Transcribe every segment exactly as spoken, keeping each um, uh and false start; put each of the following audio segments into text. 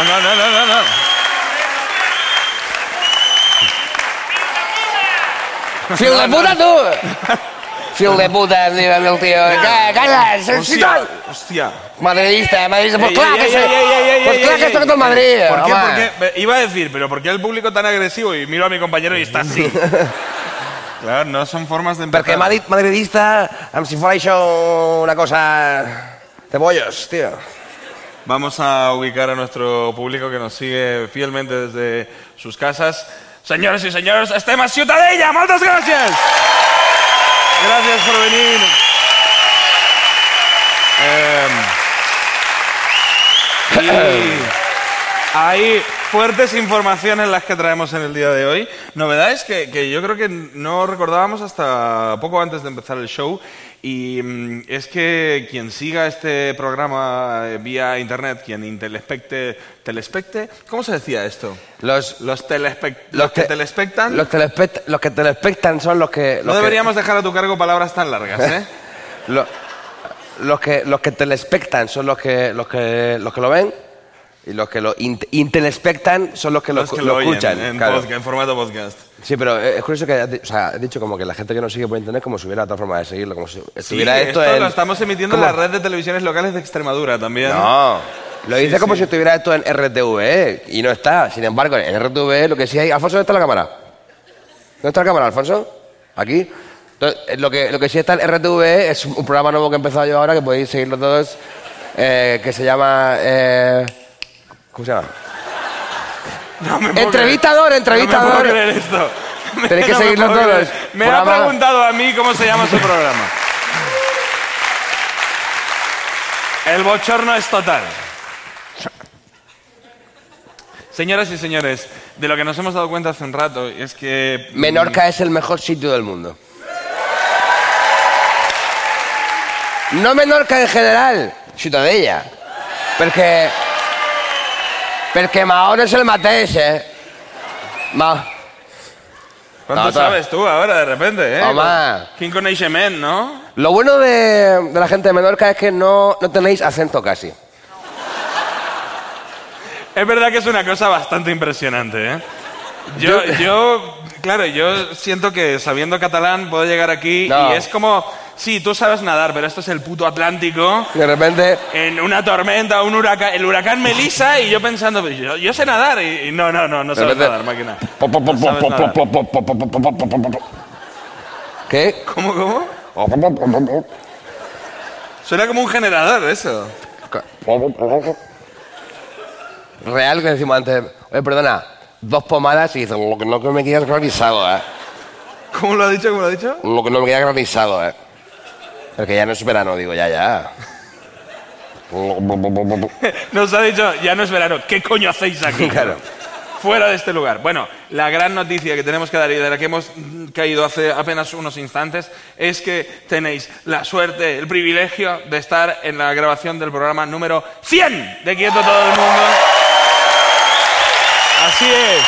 No, no, no, no, no, no. ¡Fill de puta, tú! ¡Fill de puta, el tío! ¡Calla! Hostia, hostia. Madridista, madridista. Pues Ey, claro ey, que ey, sí. ey, ey, ey, Pues ey, claro ey, que esto ey. que todo el Madrid. ¿Por qué? Hombre. ¿Por qué? Iba a decir, pero ¿por qué el público tan agresivo? Y miro a mi compañero y está así. Claro, no son formas de empezar. Perquè Madrid, madridista, com si fuera això una cosa de bollos, tío. Vamos a ubicar a nuestro público que nos sigue fielmente desde sus casas. Señores y señores, estem a Ciutadella. ¡Moltes gràcies! Gracias por venir. Eh, y hay fuertes informaciones las que traemos en el día de hoy. Novedades que, que yo creo que no recordábamos hasta poco antes de empezar el show. Y mm, es que quien siga este programa eh, vía internet, quien intelespecte, telespecte, ¿cómo se decía esto? Los, Los, telespec los, los que te- telespectan. Los, telespect, los que telespectan son los que... Los No que- deberíamos dejar a tu cargo palabras tan largas, ¿eh? Lo- los que los que telespectan son los que los que los que lo ven y los que lo int- intelespectan son los que lo, Los que lo lo escuchan. oyen en, claro. podcast, en formato podcast. Sí, pero es curioso que has di- o sea, has dicho como que la gente que nos sigue por internet como si hubiera otra forma de seguirlo, como si Sí, estuviera esto, esto en... lo estamos emitiendo ¿Cómo? en la red de televisiones locales de Extremadura también. No, lo dice Sí, como sí. si estuviera esto en R T V E y no está. Sin embargo, en R T V E lo que sí hay... Alfonso, ¿dónde está la cámara? ¿Dónde está la cámara, Alfonso? Aquí. Entonces, lo, que, lo que sí está en R T V E es un, un programa nuevo que he empezado yo ahora, que podéis seguirlo todos, eh, que se llama... Eh, ¿Cómo se llama? No me puedo Entrevistador, creer. entrevistador. No me puedo creer esto. Tenéis que No me seguirlo puedo todos. creer. Me Programa- ha preguntado a mí cómo se llama su programa. El bochorno es total. Señoras y señores, de lo que nos hemos dado cuenta hace un rato es que... Menorca es el mejor sitio del mundo. No Menorca en general, Ciutadella. Perquè... Perquè Mahón és el mateix, eh? Ma... ¿Cuánto No, sabes tú ahora de repente, eh? Home. Quin coneixement, ¿no? Lo bueno de, de la gente de Menorca es que no, no tenéis acento casi. Es verdad que es una cosa bastante impresionante, ¿eh? Yo, yo, claro, yo siento que sabiendo catalán puedo llegar aquí No. y es como, sí, tú sabes nadar, pero esto es el puto Atlántico, De repente... en una tormenta, un huracán, el huracán Melissa y yo pensando, pues yo, yo sé nadar y, y no, no, no, no De sabes repente- nadar, máquina. Po, po, po, No sabes po, nadar. po, po, po, po, po, po, po, po, po. ¿Qué? ¿Cómo, cómo? Suena como un generador eso. Real que decimos antes, oye, perdona, dos pomadas y dices, lo que no que me queda granizado, ¿eh? ¿Cómo lo ha dicho? ¿Cómo lo ha dicho? Lo que no me queda granizado, ¿eh? Porque ya no es verano, digo, ya, ya. Nos ha dicho, ya no es verano, ¿qué coño hacéis aquí? Claro. Fuera de este lugar. Bueno, la gran noticia que tenemos que dar y de la que hemos mm, caído hace apenas unos instantes es que tenéis la suerte, el privilegio de estar en la grabación del programa número cien de Quieto Todo el Mundo. Así es.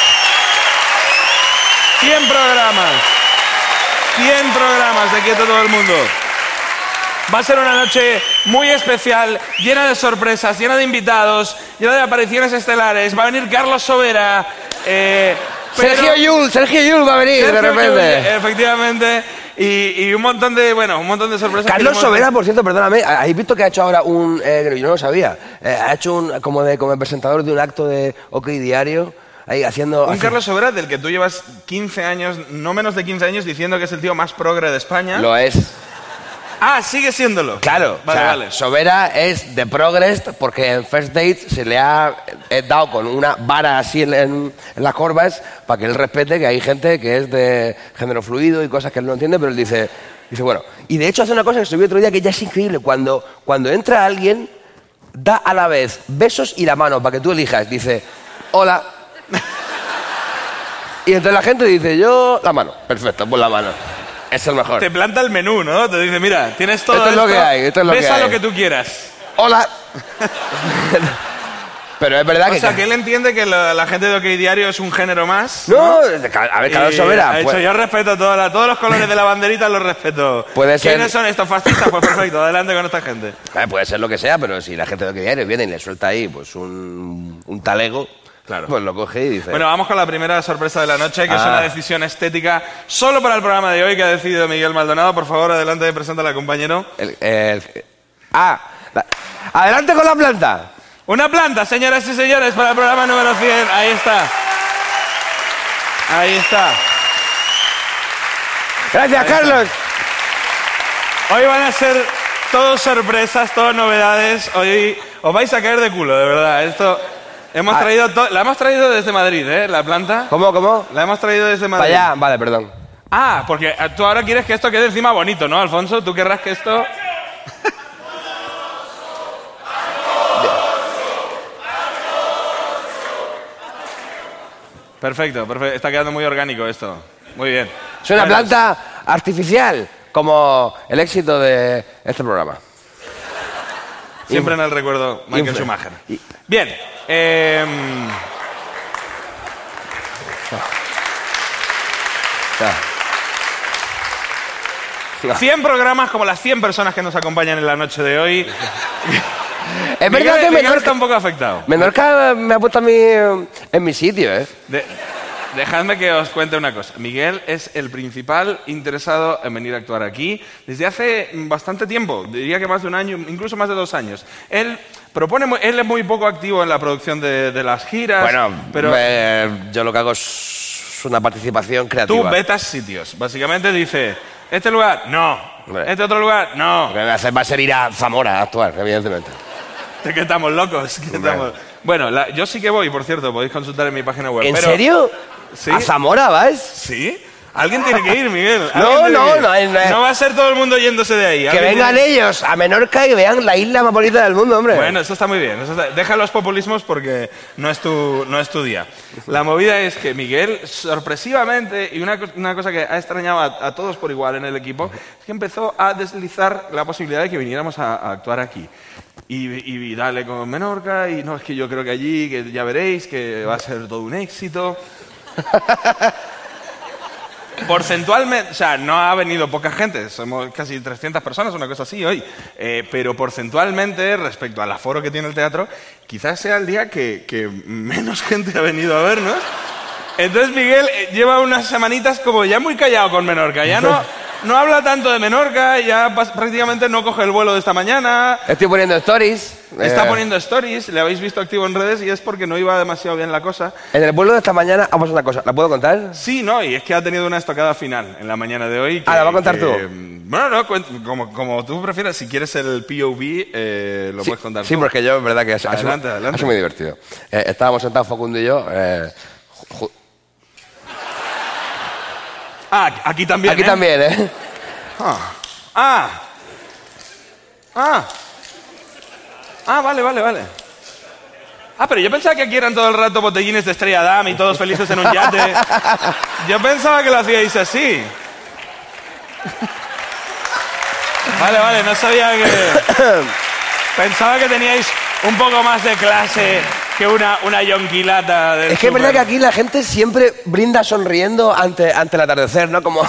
cien programas. cien programas de Quieto Todo el Mundo. Va a ser una noche muy especial, llena de sorpresas, llena de invitados, llena de apariciones estelares. Va a venir Carlos Sobera. Eh, pero- Sergio Yul, Sergio Yul va a venir Sergio de repente. Llull, efectivamente. Y, y un montón de, bueno, un montón de sorpresas. que Carlos iremos- Sobera, por cierto, perdóname, ¿habéis visto que ha hecho ahora un... Eh, yo no lo sabía. eh, ha hecho un como de como presentador de un acto de OK Diario, ahí haciendo... Un hace- Carlos Sobera del que tú llevas quince años, no menos de quince años, diciendo que es el tío más progre de España. Lo es. Ah, sigue siéndolo. Claro, Vale, o sea, vale. Sobera es de Progress porque en First Dates se le ha eh, dado con una vara así en, en- en las corvas para que él respete que hay gente que es de género fluido y cosas que él no entiende, pero él dice, dice bueno, y de hecho hace una cosa que subí otro día que ya es increíble, cuando, cuando entra alguien, da a la vez besos y la mano para que tú elijas, dice, hola. Y entonces la gente dice, yo, la mano, perfecto, pues la mano. Es el mejor. Te planta el menú, ¿no? Te dice, mira, tienes todo Esto es lo esto, que hay, esto es lo besa que hay. lo que tú quieras. Hola. Pero es verdad o que... O sea, que él entiende que la, la gente de OK Diario es un género más. No, ¿no? A ver, Carlos Sobera... Ha dicho, pues... yo respeto toda la, todos los colores de la banderita, los respeto. Puede ser... ¿Quiénes son estos fascistas? Pues perfecto, adelante con esta gente. Eh, puede ser lo que sea, pero si la gente de OK Diario viene y le suelta ahí pues un, un talego, claro, pues lo coge y dice... Bueno, vamos con la primera sorpresa de la noche, que ah. es una decisión estética solo para el programa de hoy que ha decidido Miguel Maldonado. Por favor, adelante, preséntala, compañero. El, el, ah, la, adelante con la planta. Una planta, señoras y señores, para el programa número cien. Ahí está. Ahí está. Gracias, Ahí Carlos. Está. Hoy van a ser todos sorpresas, todas novedades. Hoy os vais a caer de culo, de verdad. Esto hemos ah. traído to- la hemos traído desde Madrid, ¿eh? La planta. ¿Cómo, cómo? La hemos traído desde Madrid. Para allá, vale, perdón. Ah, porque tú ahora quieres que esto quede encima bonito, ¿no, Alfonso? ¿Tú querrás que esto...? Perfecto, perfecto. Está quedando muy orgánico esto. Muy bien. Es una bueno, planta artificial, como el éxito de este programa. Siempre Inf- en el recuerdo, Michael Inf- Schumacher. Y- bien. Eh... Ah. cien programas como las cien personas que nos acompañan en la noche de hoy. Es verdad Miguel, que Menorca está un poco afectado. Menorca me ha puesto a mí en mi sitio, ¿eh? De, dejadme que os cuente una cosa. Miguel es el principal interesado en venir a actuar aquí desde hace bastante tiempo. Diría que más de un año, incluso más de dos años. Él propone, él es muy poco activo en la producción de, de las giras. Bueno, pero me, yo lo que hago es una participación creativa. Tú vetas sitios. Básicamente dice, este lugar, no. Hombre. Este otro lugar, no. Lo que va a hacer va a ser ir a Zamora a actuar, evidentemente. ¿De qué estamos locos? ¿Qué estamos? Bueno, la, yo sí que voy, por cierto, podéis consultar en mi página web. ¿En pero, serio? ¿Sí? ¿A Zamora vas? ¿Sí? Alguien tiene que ir, Miguel. No, no, no, no. No va a ser todo el mundo yéndose de ahí. Que vengan tiene... ellos a Menorca y vean la isla más bonita del mundo, hombre. Bueno, eso está muy bien. Eso está... Deja los populismos porque no es, tu, no es tu día. La movida es que Miguel, sorpresivamente, y una, una cosa que ha extrañado a, a todos por igual en el equipo, es que empezó a deslizar la posibilidad de que viniéramos a, a actuar aquí. Y, y, y dale con Menorca, y no, es que yo creo que allí, que ya veréis, que va a ser todo un éxito. Porcentualmente, o sea, no ha venido poca gente, somos casi trescientas personas, una cosa así hoy, eh, pero porcentualmente, respecto al aforo que tiene el teatro, quizás sea el día que, que menos gente ha venido a vernos. Entonces Miguel eh, lleva unas semanitas como ya muy callado con Menorca, ya no, no habla tanto de Menorca, ya prácticamente no coge el vuelo de esta mañana. Estoy poniendo stories. Está eh... poniendo stories, le habéis visto activo en redes y es porque no iba demasiado bien la cosa. En el vuelo de esta mañana, vamos a una cosa, ¿la puedo contar? Sí, no, y es que ha tenido una estocada final en la mañana de hoy. Que, ah, ¿la vas a contar que, tú? Bueno, no, como, como tú prefieras, si quieres el P O V, eh, lo sí, puedes contar sí, tú. Sí, porque yo, en verdad, que es, adelante, es, adelante. es muy divertido. Eh, estábamos sentados Facundo y yo... Eh, ju- ah, aquí también, Aquí ¿eh? también, ¿eh? Ah. Ah. Ah. Ah, vale, vale, vale. Ah, pero yo pensaba que aquí eran todo el rato botellines de Estrella Damm y todos felices en un yate. Yo pensaba que lo hacíais así. Vale, vale, no sabía que... Pensaba que teníais un poco más de clase que una, una yonquilata del Es que es super. verdad que aquí la gente siempre brinda sonriendo ante, ante el atardecer, ¿no? Como...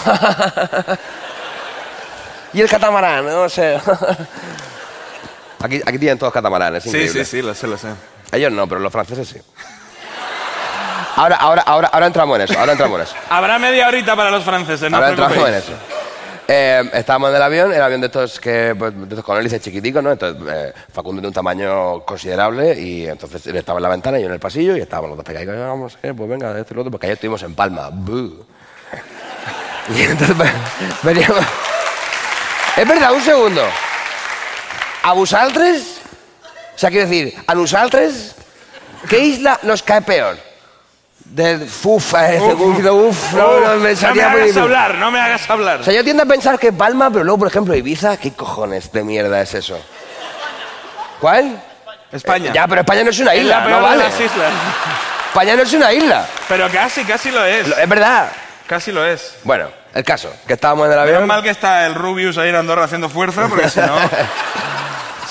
y el catamarán, no sé... Aquí, aquí tienen todos catamaranes, sí, increíble. sí, sí, lo sé, lo sé. Ellos no, pero los franceses sí. Ahora, ahora, ahora, ahora entramos en eso, ahora entramos en eso. Habrá media horita para los franceses, no Ahora os preocupéis. entramos en eso. Eh, estábamos en el avión, el avión de estos que pues, de estos con hélices chiquiticos, ¿no? Entonces, eh, Facundo de un tamaño considerable y entonces él estaba en la ventana y yo en el pasillo y estábamos los dos pegados. Vamos, eh, pues venga, de esto y lo otro, porque ayer estuvimos en Palma. Buh. Y entonces veníamos... Es verdad, un segundo. ¿A vosaltres? O sea, quiero decir, ¿a nosaltres? ¿Qué isla nos cae peor? Del uf, eh, uf, uf, uf, no, uf, no, me no me hagas hablar, no me hagas hablar. O sea, yo tiendo a pensar que Palma, pero luego, por ejemplo, Ibiza, ¿qué cojones de mierda es eso? ¿Cuál? España. Eh, ya, pero España no es una isla, es la peor no vale. de las islas. España no es una isla. Pero casi, casi lo es. Lo, es verdad. Casi lo es. Bueno, el caso, que estábamos en el avión. Menos mal que está el Rubius ahí en Andorra haciendo fuerza, porque si no...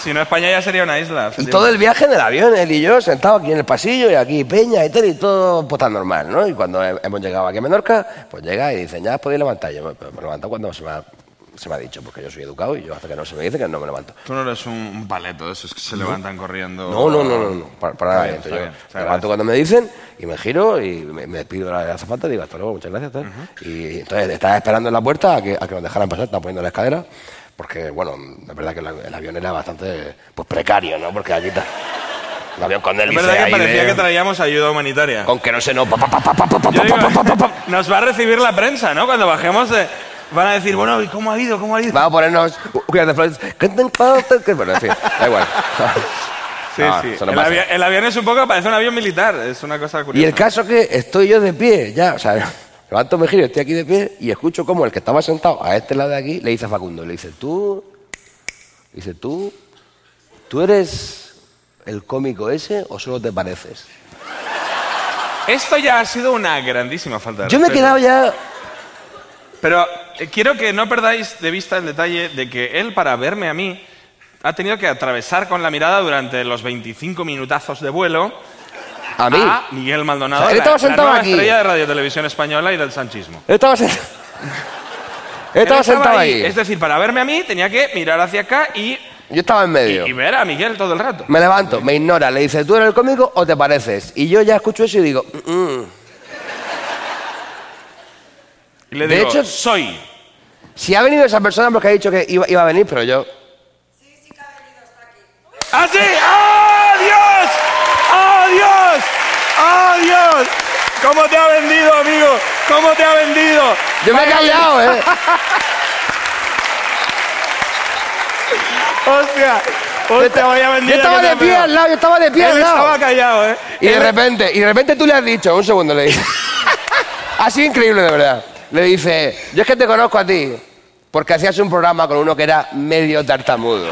Si no, España ya sería una isla. Y todo el viaje en el avión, él y yo, sentados aquí en el pasillo, y aquí Peña y tal, y todo pues tan normal, ¿no? Y cuando he- hemos llegado aquí a Menorca, pues llega y dicen, ya os podéis levantar. Yo me, me levanto cuando se me, ha, se me ha dicho, porque yo soy educado y yo hasta que no se me dice que no me levanto. Tú no eres un, un paleto de esos que se levantan corriendo. No, no, no, no, no, para, para nada. bien, Entonces está yo bien, se me levanto agradece. cuando me dicen y me giro y me, me despido de la azafata y digo, hasta luego, muchas gracias. Tal. Y entonces estaba esperando en la puerta a que, a que nos dejaran pasar, estaba poniendo la escalera, porque, bueno, es verdad que la- el avión era bastante pues, precario, ¿no? Porque aquí está el avión con Es hélice verdad que ahí parecía de- que traíamos ayuda humanitaria. con que no se no... pa, pa, pa, pa, pa, pa, Yo digo, pa, pa, pa, pa. nos va a recibir la prensa, ¿no? Cuando bajemos, eh, van a decir, bueno, ¿y cómo ha ido? ¿Cómo ha ido? Vamos a ponernos... Cuidado de flores. Que bueno, en fin, da igual. Sí, No, sí. eso no el, pasa. avi- el avión es un poco, parece un avión militar, es una cosa curiosa. Y el caso que estoy yo de pie, ya, o sea, levanto, me giro, estoy aquí de pie y escucho como el que estaba sentado a este lado de aquí le dice a Facundo, le dice, tú, dice, tú, ¿tú eres el cómico ese o solo te pareces? Esto ya ha sido una grandísima falta de Yo me he respeto. quedado ya... Pero eh, quiero que no perdáis de vista el detalle de que él, para verme a mí, ha tenido que atravesar con la mirada durante los veinticinco minutazos de vuelo A mí. a Miguel Maldonado, O sea, él la, estaba la sentado nueva aquí. estrella de Radio Televisión Española y del sanchismo. Él estaba sentado... Él Él estaba sentado ahí. Es decir, para verme a mí tenía que mirar hacia acá y, Yo estaba en y, medio. y ver a Miguel todo el rato. Me levanto, me ignora, le dice, ¿tú eres el cómico o te pareces? Y yo ya escucho eso y digo, "Mm, mm". Y le De digo, hecho- soy. Si ha venido esa persona porque ha dicho que iba, iba a venir, pero yo... ¡Ah, sí! ¡Oh, Dios! ¡Oh, Dios! ¡Oh, Dios! ¿Cómo te ha vendido, amigo? ¿Cómo te ha vendido? Yo me he Vaya callado, ¿eh? ¡Hostia! ¡Hostia, vaya Yo vendida estaba que te de ha pie pegado! al lado, yo estaba de pie Él al lado. estaba callado, ¿eh? Y de Él- repente, y de repente tú le has dicho, un segundo le dices, ha sido increíble de verdad. Le dice, yo es que te conozco a ti, porque hacías un programa con uno que era medio tartamudo.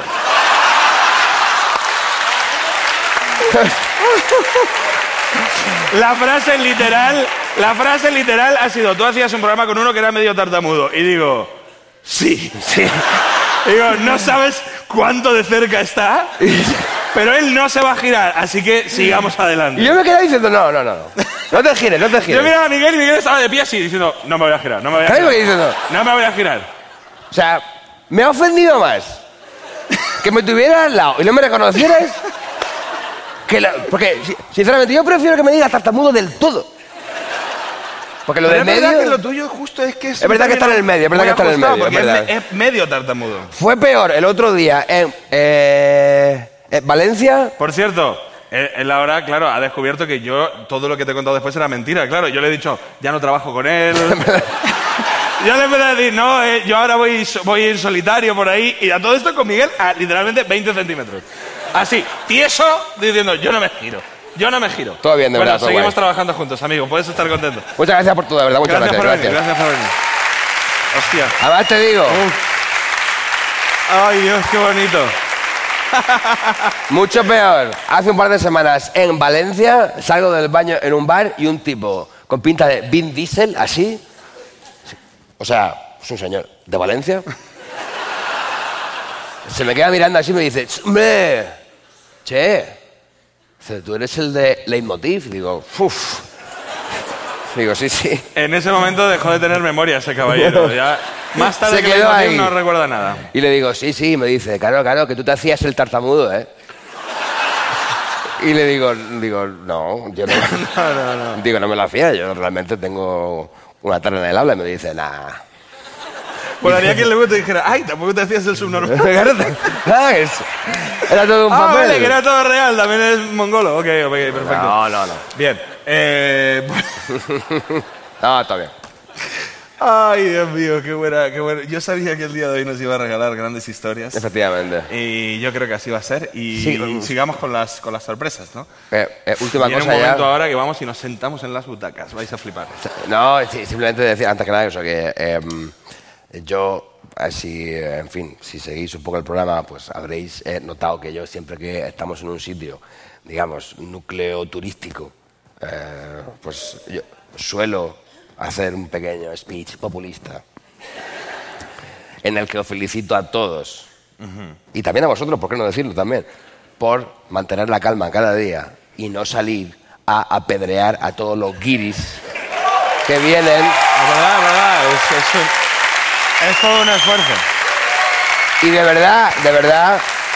La frase literal, la frase literal ha sido, tú hacías un programa con uno que era medio tartamudo. Y digo, sí, sí. Digo, no sabes cuánto de cerca está, pero él no se va a girar, así que sigamos adelante. Y yo me quedé diciendo, no, no, no, no. No te gires, no te Yo gires. miraba a Miguel y Miguel estaba de pie así, diciendo, no me voy a girar, no me voy a ¿Sabes lo que girar. diciendo? No me voy a girar. O sea, me ha ofendido más que me tuvieras al lado y no me reconocieras que la- porque, si- sinceramente, yo prefiero que me digas tartamudo del todo. Porque lo Pero del es verdad medio que lo tuyo justo es que es... Es verdad que está en el medio, es verdad muy que está en el ajustado, medio, es porque verdad. me- es medio tartamudo. fue peor el otro día en eh, en Valencia. Por cierto, él, él ahora, claro, ha descubierto que yo, todo lo que te he contado después era mentira, claro. Yo le he dicho, ya no trabajo con él. Yo le empecé a decir, no, eh, yo ahora voy, so- voy a ir solitario por ahí. Y a todo esto con Miguel a literalmente veinte centímetros. Así, tieso, diciendo, yo no me giro. Yo no me giro. Todo bien, de bueno, verdad, todo seguimos guay. trabajando juntos, amigo. Puedes estar contento. Muchas gracias por todo, de verdad, muchas Gracias, gracias. por venir, gracias por venir. Hostia. Además te digo, Ay, Dios, qué bonito. mucho peor. Hace un par de semanas en Valencia salgo del baño en un bar y un tipo con pinta de Vin Diesel, así. O sea, es un señor de Valencia. Se me queda mirando así y me dice, ¡hombre! Che, dice, tú eres el de Leitmotiv. Y digo, uff. Digo, sí, sí. En ese momento dejó de tener memoria ese caballero. Ya, más tarde Se que quedó le ahí. no recuerda nada. Y le digo, sí, sí, y me dice, claro, claro, que tú te hacías el tartamudo, ¿eh? Y le digo, digo, no, yo no. No, no, no. Digo, no me lo hacía, yo realmente tengo una tara en el habla. Y me dice, nah. Molaría que luego te dijera, ay, tampoco te hacías el subnormal. Claro, ah, es- Era todo un Ah, papel. vale, que era todo real, también es mongolo. Ok, ok, perfecto. No, no, no. Bien. Eh... No, está bien. Ay, Dios mío, qué buena, qué buena. Yo sabía que el día de hoy nos iba a regalar grandes historias. Efectivamente. Y yo creo que así va a ser. Y, Sí. y sigamos con las, con las sorpresas, ¿no? Eh, eh, última Viene cosa un momento ya. ahora que vamos y nos sentamos en las butacas. Vais a flipar. No, sí, simplemente decir antes que nada eso, que eh, yo, así, eh, en fin, si seguís un poco el programa, pues habréis eh, notado que yo siempre que estamos en un sitio, digamos, núcleo turístico, eh, pues yo suelo hacer un pequeño speech populista en el que os felicito a todos Uh-huh. Y también a vosotros, ¿por qué no decirlo también? Por mantener la calma cada día y no salir a apedrear a todos los guiris que vienen. Es verdad, es verdad. Es, es, un, es todo un esfuerzo. Y de verdad, de verdad,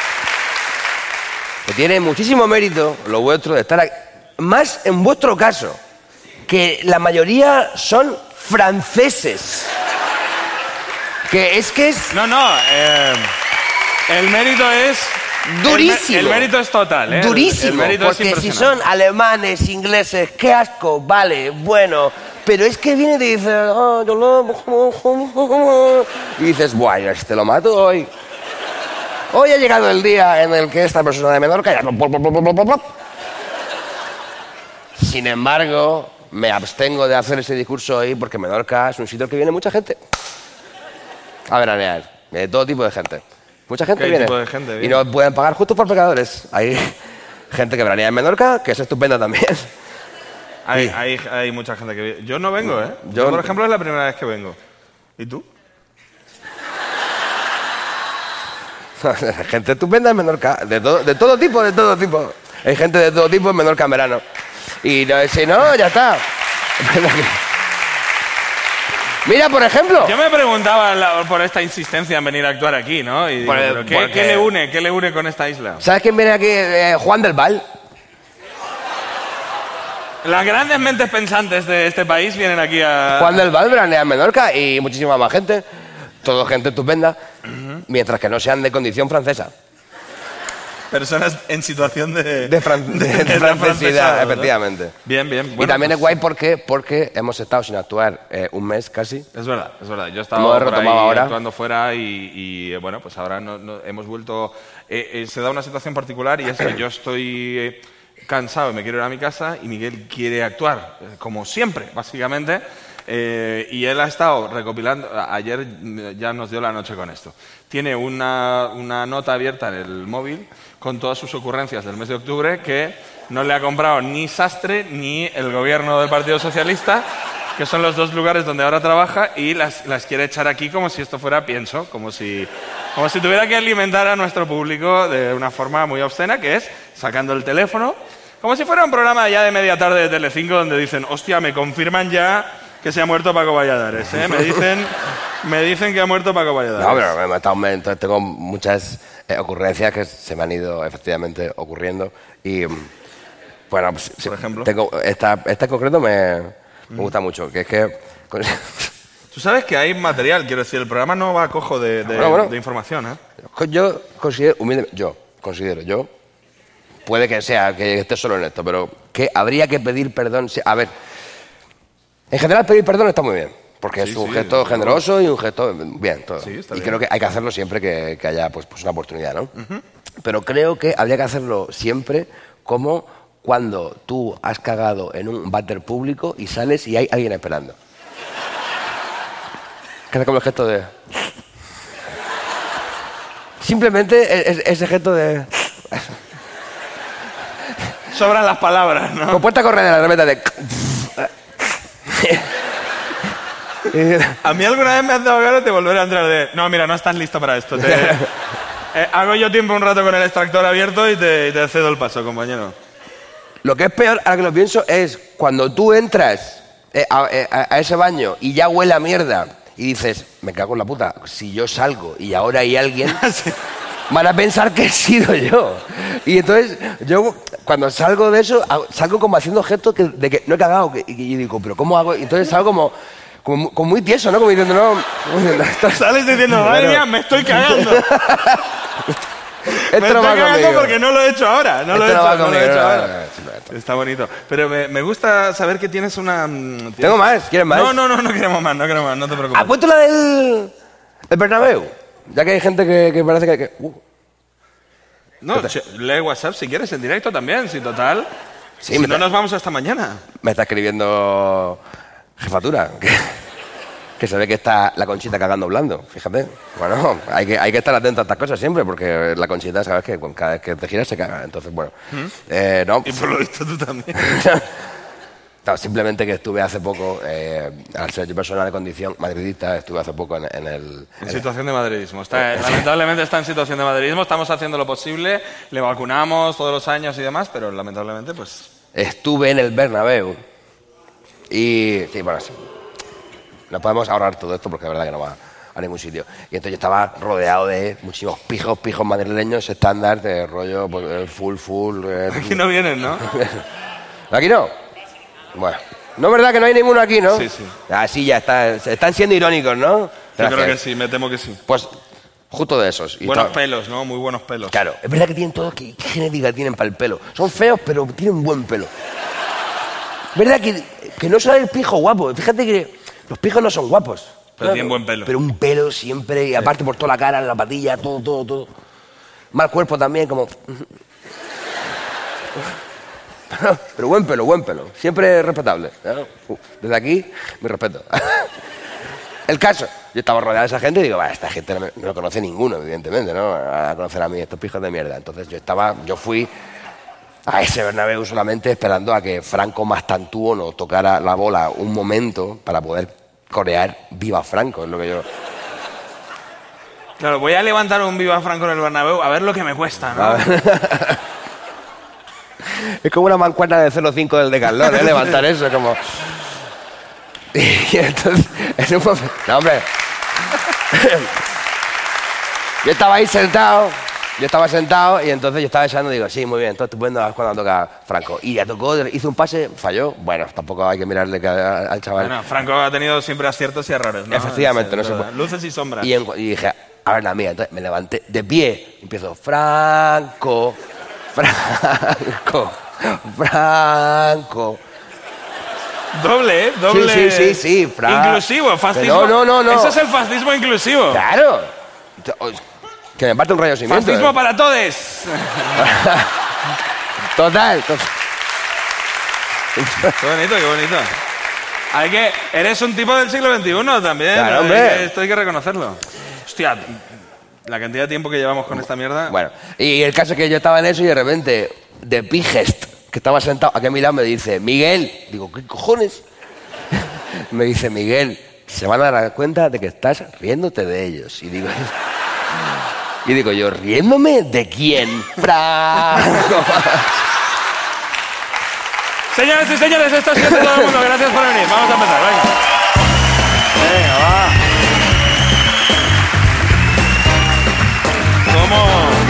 que tiene muchísimo mérito lo vuestro de estar aquí. Más en vuestro caso, que la mayoría son franceses. Que es que es... No, no. Eh, el mérito es... Durísimo. El, el mérito es total, ¿eh? Durísimo. El, el mérito porque es si son alemanes, ingleses, qué asco, vale, bueno. Pero es que viene y te dice... Oh, yo lo... Y dices, buah, este lo mato hoy. Hoy ha llegado el día en el que esta persona de Menorca ya... Sin embargo, me abstengo de hacer ese discurso hoy porque Menorca es un sitio al que viene mucha gente a veranear, de todo tipo de gente. Mucha gente ¿Qué viene tipo de gente viene? y no pueden pagar justo por pecadores. Hay gente que veranea en Menorca, que es estupenda también. Hay, hay, hay mucha gente que viene. Yo no vengo, ¿eh? Yo- Yo, por ejemplo, es la primera vez que vengo. ¿Y tú? Gente estupenda en Menorca, de todo, de todo tipo, de todo tipo. Hay gente de todo tipo en Menorca en verano. Y no, si no, ya está. Mira, por ejemplo. Yo me preguntaba la- por esta insistencia en venir a actuar aquí, ¿no? Y digo, Por el- ¿pero ¿qué, porque- qué le une? ¿Qué le une con esta isla? ¿Sabes quién viene aquí? Eh, Juan del Val. Las grandes mentes pensantes de este país vienen aquí a... Juan del Val veranea en Menorca y muchísima más gente. Todo gente estupenda. Mientras que no sean de condición francesa. Personas en situación de... De, fran- de- de de francesidad, francesado, ¿no? efectivamente. Bien, bien. y Bueno, también pues, es guay porque, porque hemos estado sin actuar eh, un mes casi. Es verdad, es verdad. Yo Hemos estaba por ahí retomado ahora. actuando fuera y, y, eh, bueno, pues ahora no- no- hemos vuelto... eh, eh, se da una situación particular y es que yo estoy eh, cansado y me quiero ir a mi casa y Miguel quiere actuar, eh, como siempre, básicamente. Eh, y él ha estado recopilando... a- Ayer mm, ya nos dio la noche con esto. Tiene una, una nota abierta en el móvil con todas sus ocurrencias del mes de octubre que no le ha comprado ni Sastre ni el gobierno del Partido Socialista, que son los dos lugares donde ahora trabaja, y las, las quiere echar aquí como si esto fuera pienso, como si, como si tuviera que alimentar a nuestro público de una forma muy obscena, que es sacando el teléfono, como si fuera un programa ya de media tarde de Telecinco donde dicen, hostia, me confirman ya que se ha muerto Paco Valladares, ¿eh? Me dicen, me dicen que ha muerto Paco Valladares. No, pero me he estado- me- entonces tengo muchas eh, ocurrencias que se me han ido efectivamente ocurriendo. Y mm, bueno, pues, sí, Por ejemplo. tengo, esta, esta en concreto me, me gusta mucho, que es que... Tú sabes que hay material, quiero decir, el programa no va a cojo de, de- Bueno, bueno. de información, ¿eh? Yo considero, humildemente, yo considero, yo, puede que sea, que esté solo en esto, pero que habría que pedir perdón. si- A ver, en general pedir perdón está muy bien, porque Sí, es un sí, gesto desde generoso y un gesto bien, todo. Sí, está y bien. creo que hay que hacerlo siempre que, que haya pues, pues una oportunidad, ¿no? Pero creo que habría que hacerlo siempre como cuando tú has cagado en un váter público y sales y hay alguien esperando. Que hace como el gesto de... Simplemente e- e- ese gesto de... Sobran las palabras, ¿no? Con puerta corredera, de repente de... A mí alguna vez me has dado ganas de volver a entrar de... No, mira, no estás listo para esto. Te- eh, hago yo tiempo un rato con el extractor abierto y te, y te cedo el paso, compañero. Lo que es peor, ahora que lo pienso, es cuando tú entras eh, a, a- a ese baño y ya huele a mierda y dices, me cago en la puta, si yo salgo y ahora hay alguien, Sí. van a pensar que he sido yo. Y entonces yo cuando salgo de eso, hago- salgo como haciendo gestos que- de que no he cagado. que- y yo digo, ¿pero cómo hago? Y entonces salgo como, como, mu- como muy tieso, ¿no? Como diciendo, no... como diciendo, esto- Sales diciendo, madre Bueno. mía, me estoy cagando. esto me no estoy va cagando conmigo. porque no lo he hecho ahora. No lo he Esto hecho, no va no lo he conmigo, hecho no, ahora. no, no, no, no. Está bonito. Pero me, me gusta saber que tienes una... mm, tienes- ¿Tengo más? ¿Quieres más? No, no, no, no queremos más, no queremos más, no te preocupes. ¿Has puesto la del el Bernabéu? Ya que hay gente que, que parece que... que- uh. No, che, lee WhatsApp si quieres, en directo también, si total. Sí, si me no ta- nos vamos hasta mañana. Me está escribiendo jefatura, que, que se ve que está la Conchita cagando blando, fíjate. Bueno, hay que, hay que estar atento a estas cosas siempre, porque la Conchita, sabes que con cada vez que te giras se caga. Entonces, bueno. Eh, no, Y por lo visto tú también. No, simplemente que estuve hace poco, eh, al ser yo persona de condición madridista, estuve hace poco en, en el... En en situación de madridismo. Está, lamentablemente está en situación de madridismo. Estamos haciendo lo posible, le vacunamos todos los años y demás, pero lamentablemente, pues... Estuve en el Bernabéu y... Sí, bueno, sí. No podemos ahorrar todo esto porque de verdad que no va a ningún sitio. Y entonces yo estaba rodeado de muchísimos pijos, pijos madrileños estándar de rollo pues, full, full... Eh, Aquí no vienen, ¿no? ¿Aquí no? Bueno, no es verdad que no hay ninguno aquí, ¿no? Sí, sí. Ah, sí, ya está. Están siendo irónicos, ¿no? Yo Gracias. creo que sí, me temo que sí. Pues justo de esos. Y Buenos to- pelos, ¿no? Muy buenos pelos. Claro, es verdad que tienen todos, ¿qué, qué genética tienen para el pelo? Son feos, pero tienen buen pelo. Es verdad que, que no son el pijo guapo. Fíjate que los pijos no son guapos. Pero tienen buen pelo. Pero un pelo siempre, y aparte por toda la cara, la patilla, todo, todo, todo. Mal cuerpo también, como... Pero buen pelo, buen pelo. Siempre respetable. ¿No? Desde aquí, mi respeto. El caso, yo estaba rodeado de esa gente y digo, va, esta gente no, me, no lo conoce ninguno, evidentemente, ¿no? A conocer a mí, estos pijos de mierda. Entonces yo estaba, yo fui a ese Bernabéu solamente esperando a que Franco Mastantuono tocara la bola un momento para poder corear Viva Franco, es lo que yo... Claro, voy a levantar un Viva Franco en el Bernabéu a ver lo que me cuesta, ¿no? Es como una mancuerna de cero coma cinco del Decathlon, ¿eh? Levantar eso, como... Y entonces, en un momento... No, hombre. Yo estaba ahí sentado, yo estaba sentado y entonces yo estaba echando y digo, sí, muy bien, todo estupendo, cuando toca Franco. Y ya tocó, hizo un pase, falló. Bueno, tampoco hay que mirarle que al al chaval. Bueno, Franco ha tenido siempre aciertos y errores, ¿no? Efectivamente, Sí, no se verdad. puede. Luces y sombras. Y, en- y dije, a ver la mía. Entonces me levanté de pie y empiezo, Franco, Franco, Franco. Doble, ¿eh? Doble. Sí, sí, sí, sí, Fran. Inclusivo, fascismo. No, no, no, no. Eso es el fascismo inclusivo. Claro. Que me parte un rayo sin viento. Fascismo ¿eh? para todos. Total, total. Qué bonito, qué bonito. Hay que... Eres un tipo del siglo veintiuno también. Claro, Hay hombre. que- Esto hay que reconocerlo. Hostia, la cantidad de tiempo que llevamos con esta mierda... Bueno, y el caso es que yo estaba en eso y de repente, de Pigest, que estaba sentado aquí a mi lado, me dice, Miguel. Digo, ¿qué cojones? Me dice, Miguel, se van a dar cuenta de que estás riéndote de ellos. Y digo, y digo yo, ¿riéndome de quién? Franco. Señoras y señores, esto es Gente Todo el Mundo. Gracias por venir. Vamos a empezar, venga. Venga, va. ¿Cómo...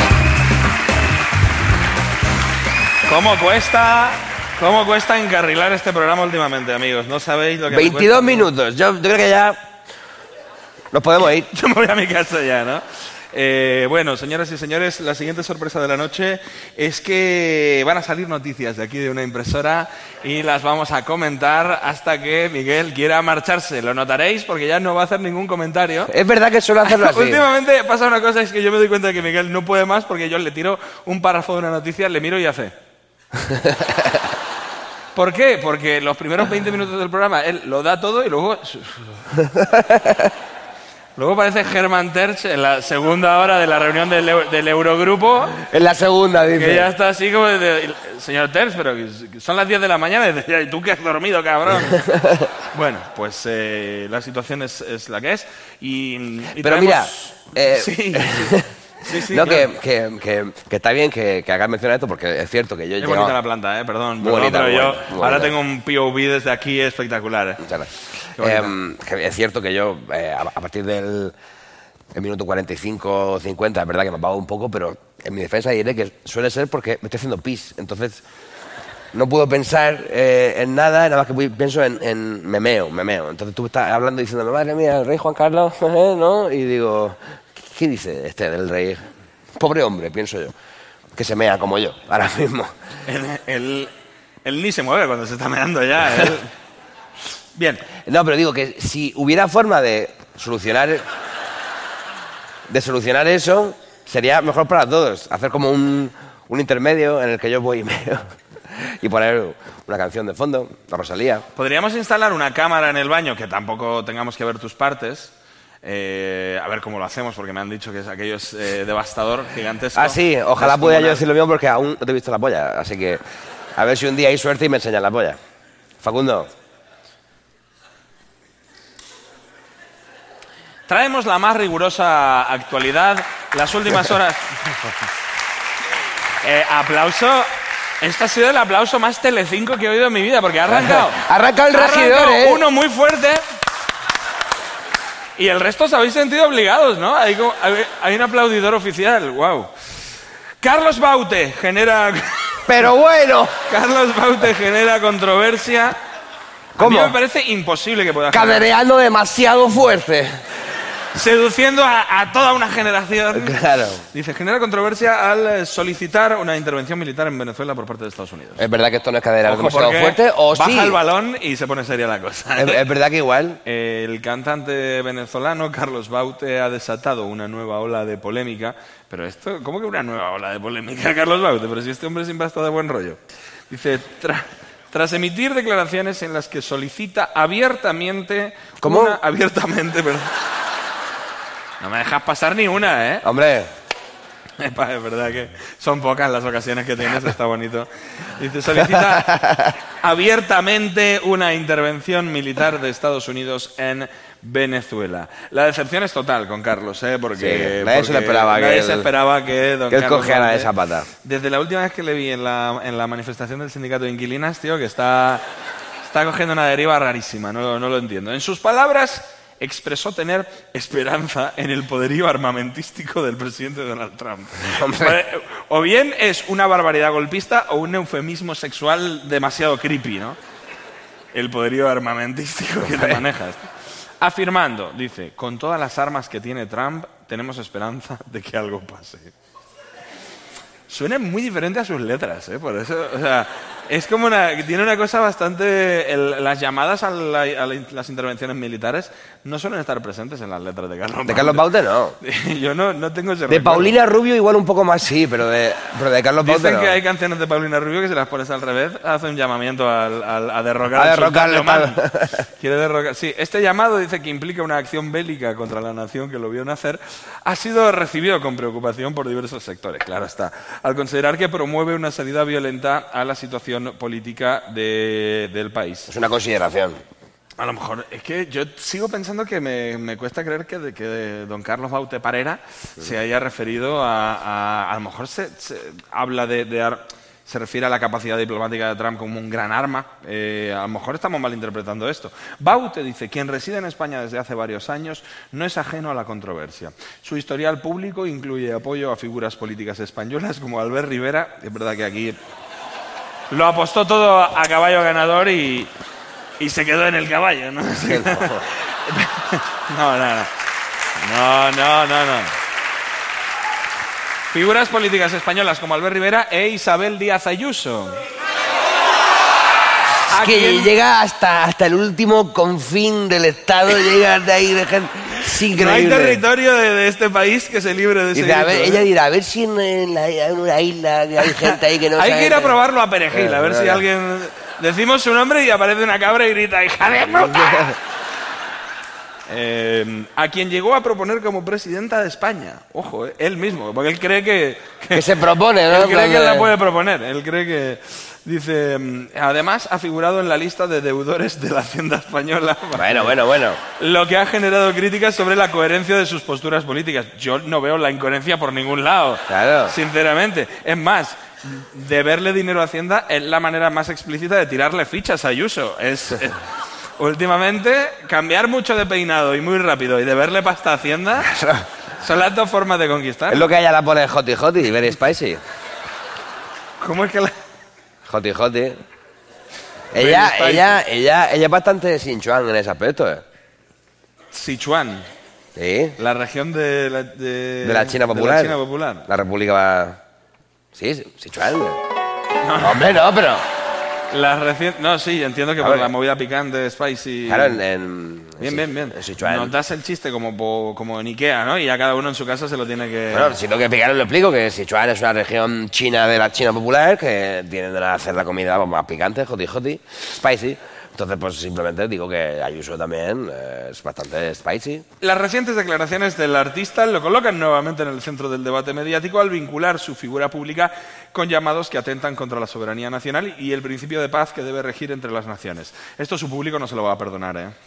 ¿Cómo cuesta... ¿Cómo cuesta encarrilar este programa últimamente, amigos? No sabéis lo que me veintidós cuesta. minutos. Yo, yo creo que ya nos podemos ir. Yo me voy a mi casa ya, ¿no? Eh, bueno, señoras y señores, la siguiente sorpresa de la noche es que van a salir noticias de aquí de una impresora y las vamos a comentar hasta que Miguel quiera marcharse. Lo notaréis porque ya no va a hacer ningún comentario. Es verdad que suelo hacerlo así. Últimamente pasa una cosa, es que yo me doy cuenta de que Miguel no puede más porque yo le tiro un párrafo de una noticia, le miro y hace... ¿Por qué? Porque los primeros veinte minutos del programa él lo da todo y luego... Luego parece Hermann Terch en la segunda hora de la reunión del, Eu- del Eurogrupo, En la segunda, dice. que ya está así como... de- señor Terch, pero que son las diez de la mañana y dice, ¿y tú qué has dormido, cabrón? Bueno, pues eh, la situación es, es la que es. Y, y Pero traemos- mira, eh, Sí, sí, sí, sí, no, claro. que, que, que, que está bien que, que hagas mención a esto porque es cierto que yo he Es llegado... bonita la planta, ¿eh? Perdón, Muy perdón, bonita, pero muy yo bonita, muy ahora bonita. tengo un P O V desde aquí espectacular, ¿eh? Muchas gracias. Qué bonita. Em, que es cierto que yo, eh, a, a partir del el minuto cuarenta y cinco o cincuenta, es verdad que me apago un poco, pero en mi defensa diré que suele ser porque me estoy haciendo pis. Entonces, no puedo pensar eh, en nada, nada más que voy- pienso en, en memeo, memeo. Entonces tú estás hablando diciendo, madre mía, el rey Juan Carlos, ¿no? Y digo, ¿qué dice este del rey? Pobre hombre, pienso yo, que se mea como yo, ahora mismo. Él, él- él ni se mueve cuando se está meando ya. él- Bien. No, pero digo que si hubiera forma de solucionar de solucionar eso, sería mejor para todos. Hacer como un, un intermedio en el que yo voy y meo y poner una canción de fondo, la Rosalía. Podríamos instalar una cámara en el baño que tampoco tengamos que ver tus partes. Eh, a ver cómo lo hacemos, porque me han dicho que es aquello es eh, devastador, gigantesco. Ah, sí, ojalá pudiera yo Descomunal. decir lo mismo porque aún no te he visto la polla. Así que a ver si un día hay suerte y me enseñan la polla. Facundo. Traemos la más rigurosa actualidad. Las últimas horas... eh, aplauso... Este ha sido el aplauso más Telecinco que he oído en mi vida, porque ha arrancado... ha arrancado el ha regidor, arrancado ¿eh? uno muy fuerte... Y el resto os habéis sentido obligados, ¿no? Hay, como- hay- hay un aplaudidor oficial, wow. Carlos Baute genera... Pero bueno, Carlos Baute genera controversia. ¿Cómo? A mí me parece imposible que pueda generar. cadereando demasiado fuerte. Seduciendo a, a toda una generación. Claro. Dice, genera controversia al eh, solicitar una intervención militar en Venezuela por parte de Estados Unidos. ¿Es verdad que esto no es caderear Ojo, demasiado porque fuerte o baja sí? el balón y se pone seria la cosa. Es, es verdad que igual. El cantante venezolano Carlos Baute ha desatado una nueva ola de polémica. Pero esto, ¿cómo que una nueva ola de polémica, Carlos Baute? Pero si este hombre siempre ha estado de buen rollo. Dice, tra- tras emitir declaraciones en las que solicita abiertamente... ¿Cómo? Una, abiertamente, perdón. No me dejas pasar ni una, ¿eh? Hombre, Epa, es verdad que son pocas las ocasiones que tienes, está bonito. Dice, solicita abiertamente una intervención militar de Estados Unidos en Venezuela. La decepción es total con Carlos, ¿eh? Porque, Sí, nadie se lo porque esperaba que nadie él- se esperaba que don que él Carlos cogiera Baute- esa pata. Desde la última vez que le vi en la, en la manifestación del sindicato de inquilinas, tío, que está, está cogiendo una deriva rarísima, no, no lo entiendo. En sus palabras... expresó tener esperanza en el poderío armamentístico del presidente Donald Trump. Hombre. Vale, o bien es una barbaridad golpista o un eufemismo sexual demasiado creepy, ¿no? El poderío armamentístico que te manejas. Afirmando, dice, con todas las armas que tiene Trump, tenemos esperanza de que algo pase. Suena muy diferente a sus letras, ¿eh? Por eso, o sea, es como una... Tiene una cosa bastante... el- las llamadas a, la- a la- las intervenciones militares no suelen estar presentes en las letras de Carlos Baute. de Carlos Baute no. Yo no, no tengo ese De recuerdo. Paulina Rubio igual un poco más sí, pero de, pero de Carlos Baute Dicen no. que hay canciones de Paulina Rubio que si las pones al revés hace un llamamiento al, al- a derrocar A al derrocar sultán al de Omán. Quiere derrocar. Sí, este llamado dice que implica una acción bélica contra la nación que lo vio nacer. Ha sido recibido con preocupación por diversos sectores, claro está. Al considerar que promueve una salida violenta a la situación política de- del país. Es una consideración. A lo mejor, es que yo sigo pensando que me, me cuesta creer que, de- que don Carlos Baute Parera se haya referido a... A, a lo mejor se, se habla de... de ar- se refiere a la capacidad diplomática de Trump como un gran arma. Eh, a lo mejor estamos malinterpretando esto. Baute dice, quien reside en España desde hace varios años no es ajeno a la controversia. Su historial público incluye apoyo a figuras políticas españolas como Albert Rivera. Es verdad que aquí lo apostó todo a caballo ganador y... Y se quedó en el caballo, ¿no? No, no, no. No, no, no, no. Figuras políticas españolas como Albert Rivera e Isabel Díaz Ayuso. ¿A Que quién- llega hasta, hasta el último confín del Estado, llega de ahí, de gente... Es No hay increíble. territorio de, de este país que se libre de ese Dice, a ver, grito, ¿eh? ella dirá, a ver si en, en la- en una isla que hay gente ahí que no Hay sabe que ir a nada. probarlo a Perejil, a ver Eh, si no, no. alguien... Decimos su nombre y aparece una cabra y grita, ¡hija de puta! Eh, a quien llegó a proponer como presidenta de España. Ojo, eh, él mismo, porque él cree que... Que se propone, ¿no? Él cree que Donde- la puede proponer. Él cree que... Dice, mm, además ha figurado en la lista de deudores de la Hacienda Española. Bueno, bueno, bueno. Lo que ha generado críticas sobre la coherencia de sus posturas políticas. Yo no veo la incoherencia por ningún lado. Claro. Sinceramente. Es más, deberle dinero a Hacienda es la manera más explícita de tirarle fichas a Ayuso. Es, es- últimamente, cambiar mucho de peinado y muy rápido y deberle pasta a Hacienda son las dos formas de conquistar. Es lo que a ella la pone hoti hoti y very spicy. ¿Cómo es que la...? Hoti hoti. Ella, spicy. ella, ella, ella es bastante Sichuan en ese aspecto, ¿eh? Sichuan, Sí. la región de la, de, De la China Popular. de la China Popular. La República va... Sí, sí, Sichuan. Hombre, no, pero... La recien- No, sí, entiendo que A por ver. la movida picante, spicy... Claro, en... en Bien, en bien, Si- bien. en Sichuan. Nos das el chiste como, po- como en Ikea, ¿no? Y ya cada uno en su casa se lo tiene que... Bueno, si lo que explicaron lo explico, que Sichuan es una región china de la China popular que tienden a hacer la comida más picante, hoti hoti, spicy. Entonces, pues simplemente digo que Ayuso también eh, es bastante spicy. Las recientes declaraciones del artista lo colocan nuevamente en el centro del debate mediático al vincular su figura pública con llamados que atentan contra la soberanía nacional y el principio de paz que debe regir entre las naciones. Esto su público no se lo va a perdonar, ¿eh?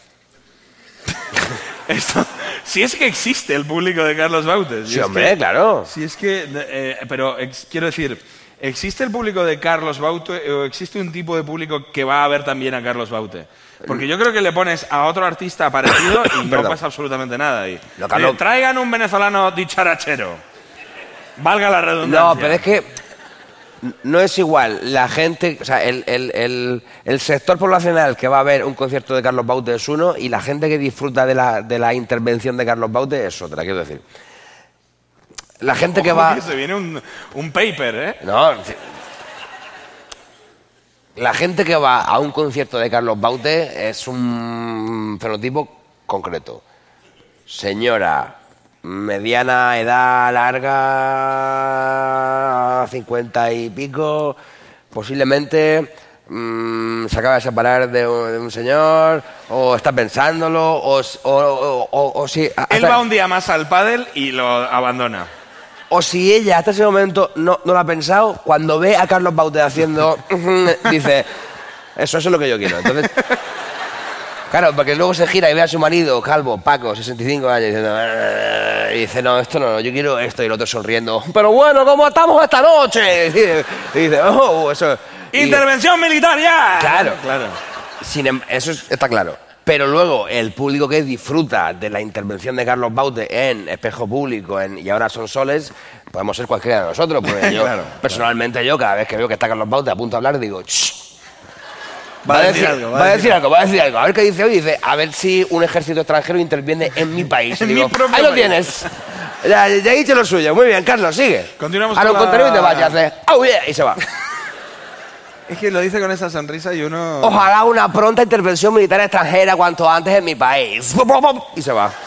Esto, si es que existe el público de Carlos Bautes. Sí, hombre, que, claro. Si es que, eh, pero ex, quiero decir, ¿existe el público de Carlos Baute o existe un tipo de público que va a ver también a Carlos Baute? Porque yo creo que le pones a otro artista parecido y no pasa absolutamente nada ahí. No, Carlos... Traigan un venezolano dicharachero. Valga la redundancia. No, pero es que no es igual la gente, o sea, el, el, el, el sector poblacional que va a ver un concierto de Carlos Baute es uno y la gente que disfruta de la, de la intervención de Carlos Baute es otra, quiero decir. La gente que va... Que se viene un, un paper, ¿eh? No, la gente que va a un concierto de Carlos Baute es un fenotipo concreto. Señora, mediana edad, larga, cincuenta y pico, posiblemente mmm, se acaba de separar de un, de un señor, o está pensándolo, o, o, o, o, o si... Hasta, él va un día más al pádel y lo abandona. O si ella hasta ese momento no, no lo ha pensado, cuando ve a Carlos Baute haciendo... dice, eso, eso es lo que yo quiero. Entonces... Claro, porque luego se gira y ve a su marido, calvo, Paco, sesenta y cinco años, diciendo... Y dice, no, esto no, yo quiero esto. Y el otro sonriendo, pero bueno, ¿cómo estamos esta noche? Y dice, oh, eso... ¡Intervención y, militar ya! Claro, claro. Sin, eso está claro. Pero luego el público que disfruta de la intervención de Carlos Baute en Espejo Público en Y ahora son soles, podemos ser cualquiera de nosotros. Porque yo, claro, personalmente, claro. yo cada vez que veo que está Carlos Baute a punto de hablar, digo... Shh. Va a decir algo, va a decir algo, va a decir algo. A ver qué dice hoy. Dice, a ver si un ejército extranjero interviene en mi país. En digo, mi propio ahí lo país. Tienes. Ya, ya he dicho lo suyo. Muy bien, Carlos, sigue. Continuamos a con lo la... contrario y te vas y hace, oh yeah, y se va. Es que lo dice con esa sonrisa y uno... Ojalá una pronta intervención militar extranjera cuanto antes en mi país. Y se va.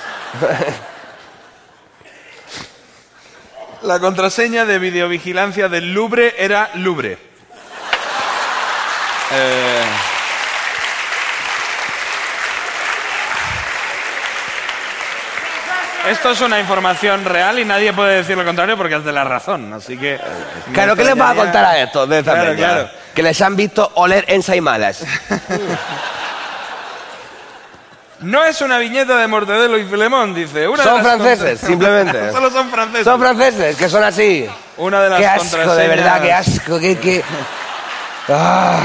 La contraseña de videovigilancia del Louvre era Louvre. Eh... Esto es una información real y nadie puede decir lo contrario porque es de la razón, así que... Claro, ¿qué les vas a contar a estos de esta claro, peña? claro. Que les han visto oler ensaimadas. No es una viñeta de Mortadelo y Filemón, dice. Una son de las franceses, contra... simplemente. Solo son franceses. Son franceses, que son así. Una de las qué asco, contraseñas... de verdad, qué asco, qué... qué... Ah.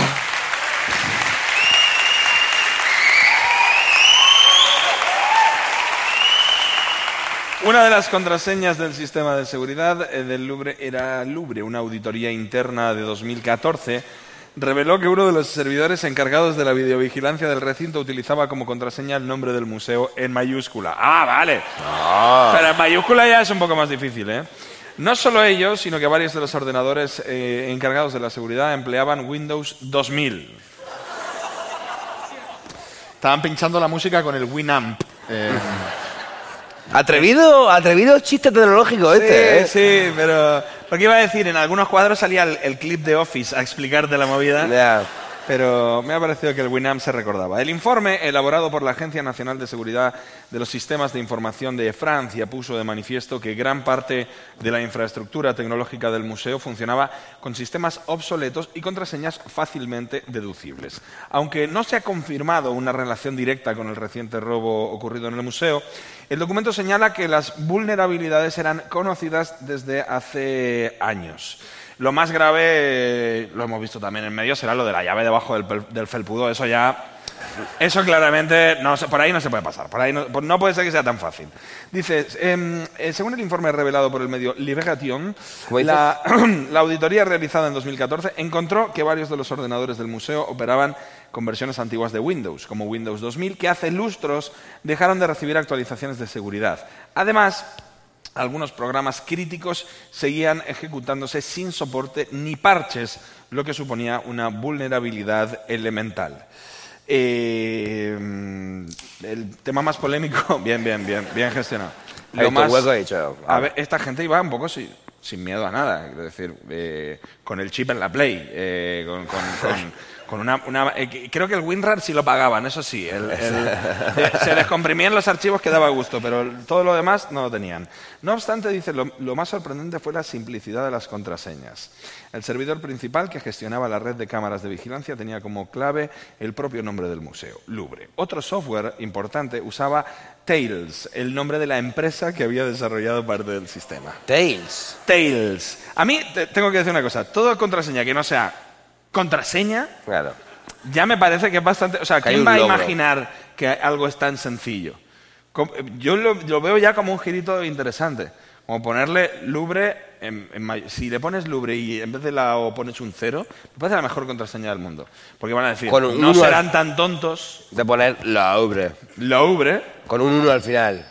Una de las contraseñas del sistema de seguridad eh, del Louvre era Louvre. Una auditoría interna de dos mil catorce reveló que uno de los servidores encargados de la videovigilancia del recinto utilizaba como contraseña el nombre del museo en mayúscula. ¡Ah, vale! Oh. Pero en mayúscula ya es un poco más difícil, ¿eh? No solo ellos, sino que varios de los ordenadores eh, encargados de la seguridad empleaban Windows dos mil. Estaban pinchando la música con el Winamp. Eh... Atrevido, atrevido chiste tecnológico sí, este, ¿eh? Sí, pero... Porque iba a decir, en algunos cuadros salía el, el clip de Office a explicarte la movida, yeah. Pero me ha parecido que el Winamp se recordaba. El informe, elaborado por la Agencia Nacional de Seguridad de los Sistemas de Información de Francia, puso de manifiesto que gran parte de la infraestructura tecnológica del museo funcionaba con sistemas obsoletos y contraseñas fácilmente deducibles. Aunque no se ha confirmado una relación directa con el reciente robo ocurrido en el museo, el documento señala que las vulnerabilidades eran conocidas desde hace años. Lo más grave, lo hemos visto también en medio, será lo de la llave debajo del, del felpudo. Eso ya, eso claramente, no, por ahí no se puede pasar. Por ahí no, no puede ser que sea tan fácil. Dice, eh, eh, según el informe revelado por el medio Libération, la, la auditoría realizada en dos mil catorce encontró que varios de los ordenadores del museo operaban con versiones antiguas de Windows, como Windows dos mil, que hace lustros dejaron de recibir actualizaciones de seguridad. Además, algunos programas críticos seguían ejecutándose sin soporte ni parches, lo que suponía una vulnerabilidad elemental. Eh, el tema más polémico, bien, bien, bien, bien gestionado. Lo más, a ver, esta gente iba un poco sin, sin miedo a nada, es decir, eh, con el chip en la Play, eh, con, con, con, Con una, una, eh, creo que el WinRAR sí lo pagaban, eso sí. El, el, eh, se descomprimían los archivos que daba gusto, pero todo lo demás no lo tenían. No obstante, dice, lo, lo más sorprendente fue la simplicidad de las contraseñas. El servidor principal que gestionaba la red de cámaras de vigilancia tenía como clave el propio nombre del museo, Louvre. Otro software importante usaba Tails, el nombre de la empresa que había desarrollado parte del sistema. Tails. Tails. A mí te, tengo que decir una cosa, toda contraseña que no sea contraseña, Claro. ya me parece que es bastante... O sea, Que hay ¿quién un va a logro. imaginar que algo es tan sencillo? Com- Yo lo, lo veo ya como un girito interesante. Como ponerle Louvre... En, en may- si le pones Louvre y en vez de la O pones un cero, me parece la mejor contraseña del mundo. Porque van a decir, Con un no uno serán al- tan tontos. De poner Louvre. Louvre... Con un uno al final.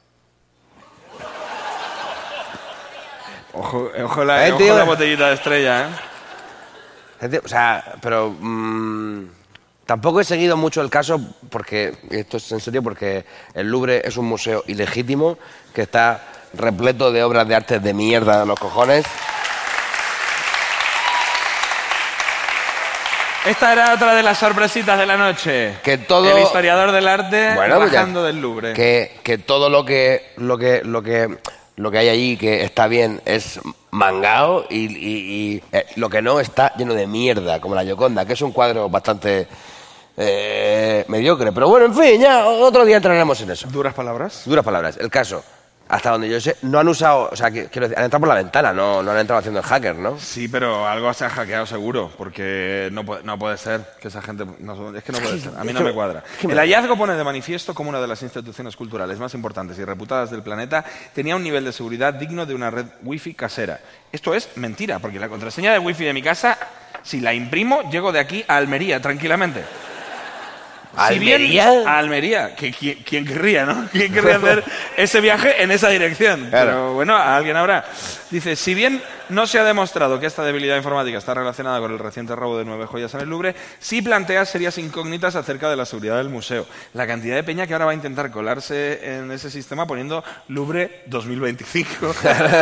Ojo, ojo, la, Eh, ojo tío. la botellita de estrella, ¿eh? Gente, O sea, pero mm, tampoco he seguido mucho el caso porque, esto es en serio, porque el Louvre es un museo ilegítimo que está repleto de obras de arte de mierda de los cojones. Esta era otra de las sorpresitas de la noche. Que todo- El historiador del arte Bueno, pues ya- bajando del Louvre. Que, que todo lo que, lo que, lo que, lo que hay allí que está bien es mangao y, y- y, eh, lo que no está lleno de mierda, como la Gioconda, que es un cuadro bastante eh, mediocre. Pero bueno, en fin, ya otro día entraremos en eso. ¿Duras palabras? Duras palabras. El caso, hasta donde yo sé, no han usado, o sea, que- quiero decir, han entrado por la ventana, no, no han entrado haciendo el hacker, ¿no? Sí, pero algo se ha hackeado seguro, porque no puede, no puede ser que esa gente... no- es que no puede ser, a mí no me cuadra. El hallazgo pone de manifiesto como una de las instituciones culturales más importantes y reputadas del planeta tenía un nivel de seguridad digno de una red wifi casera. Esto es mentira, porque la contraseña de wifi de mi casa, si la imprimo, llego de aquí a Almería tranquilamente. Si bien- ¿Almería? a Almería. Que, ¿quién, quién querría, no? ¿Quién querría hacer ese viaje en esa dirección? Claro. Pero bueno, a alguien habrá. Dice, si bien no se ha demostrado que esta debilidad informática está relacionada con el reciente robo de nueve joyas en el Louvre, sí plantea serias incógnitas acerca de la seguridad del museo. La cantidad de peña que ahora va a intentar colarse en ese sistema poniendo Louvre dos mil veinticinco.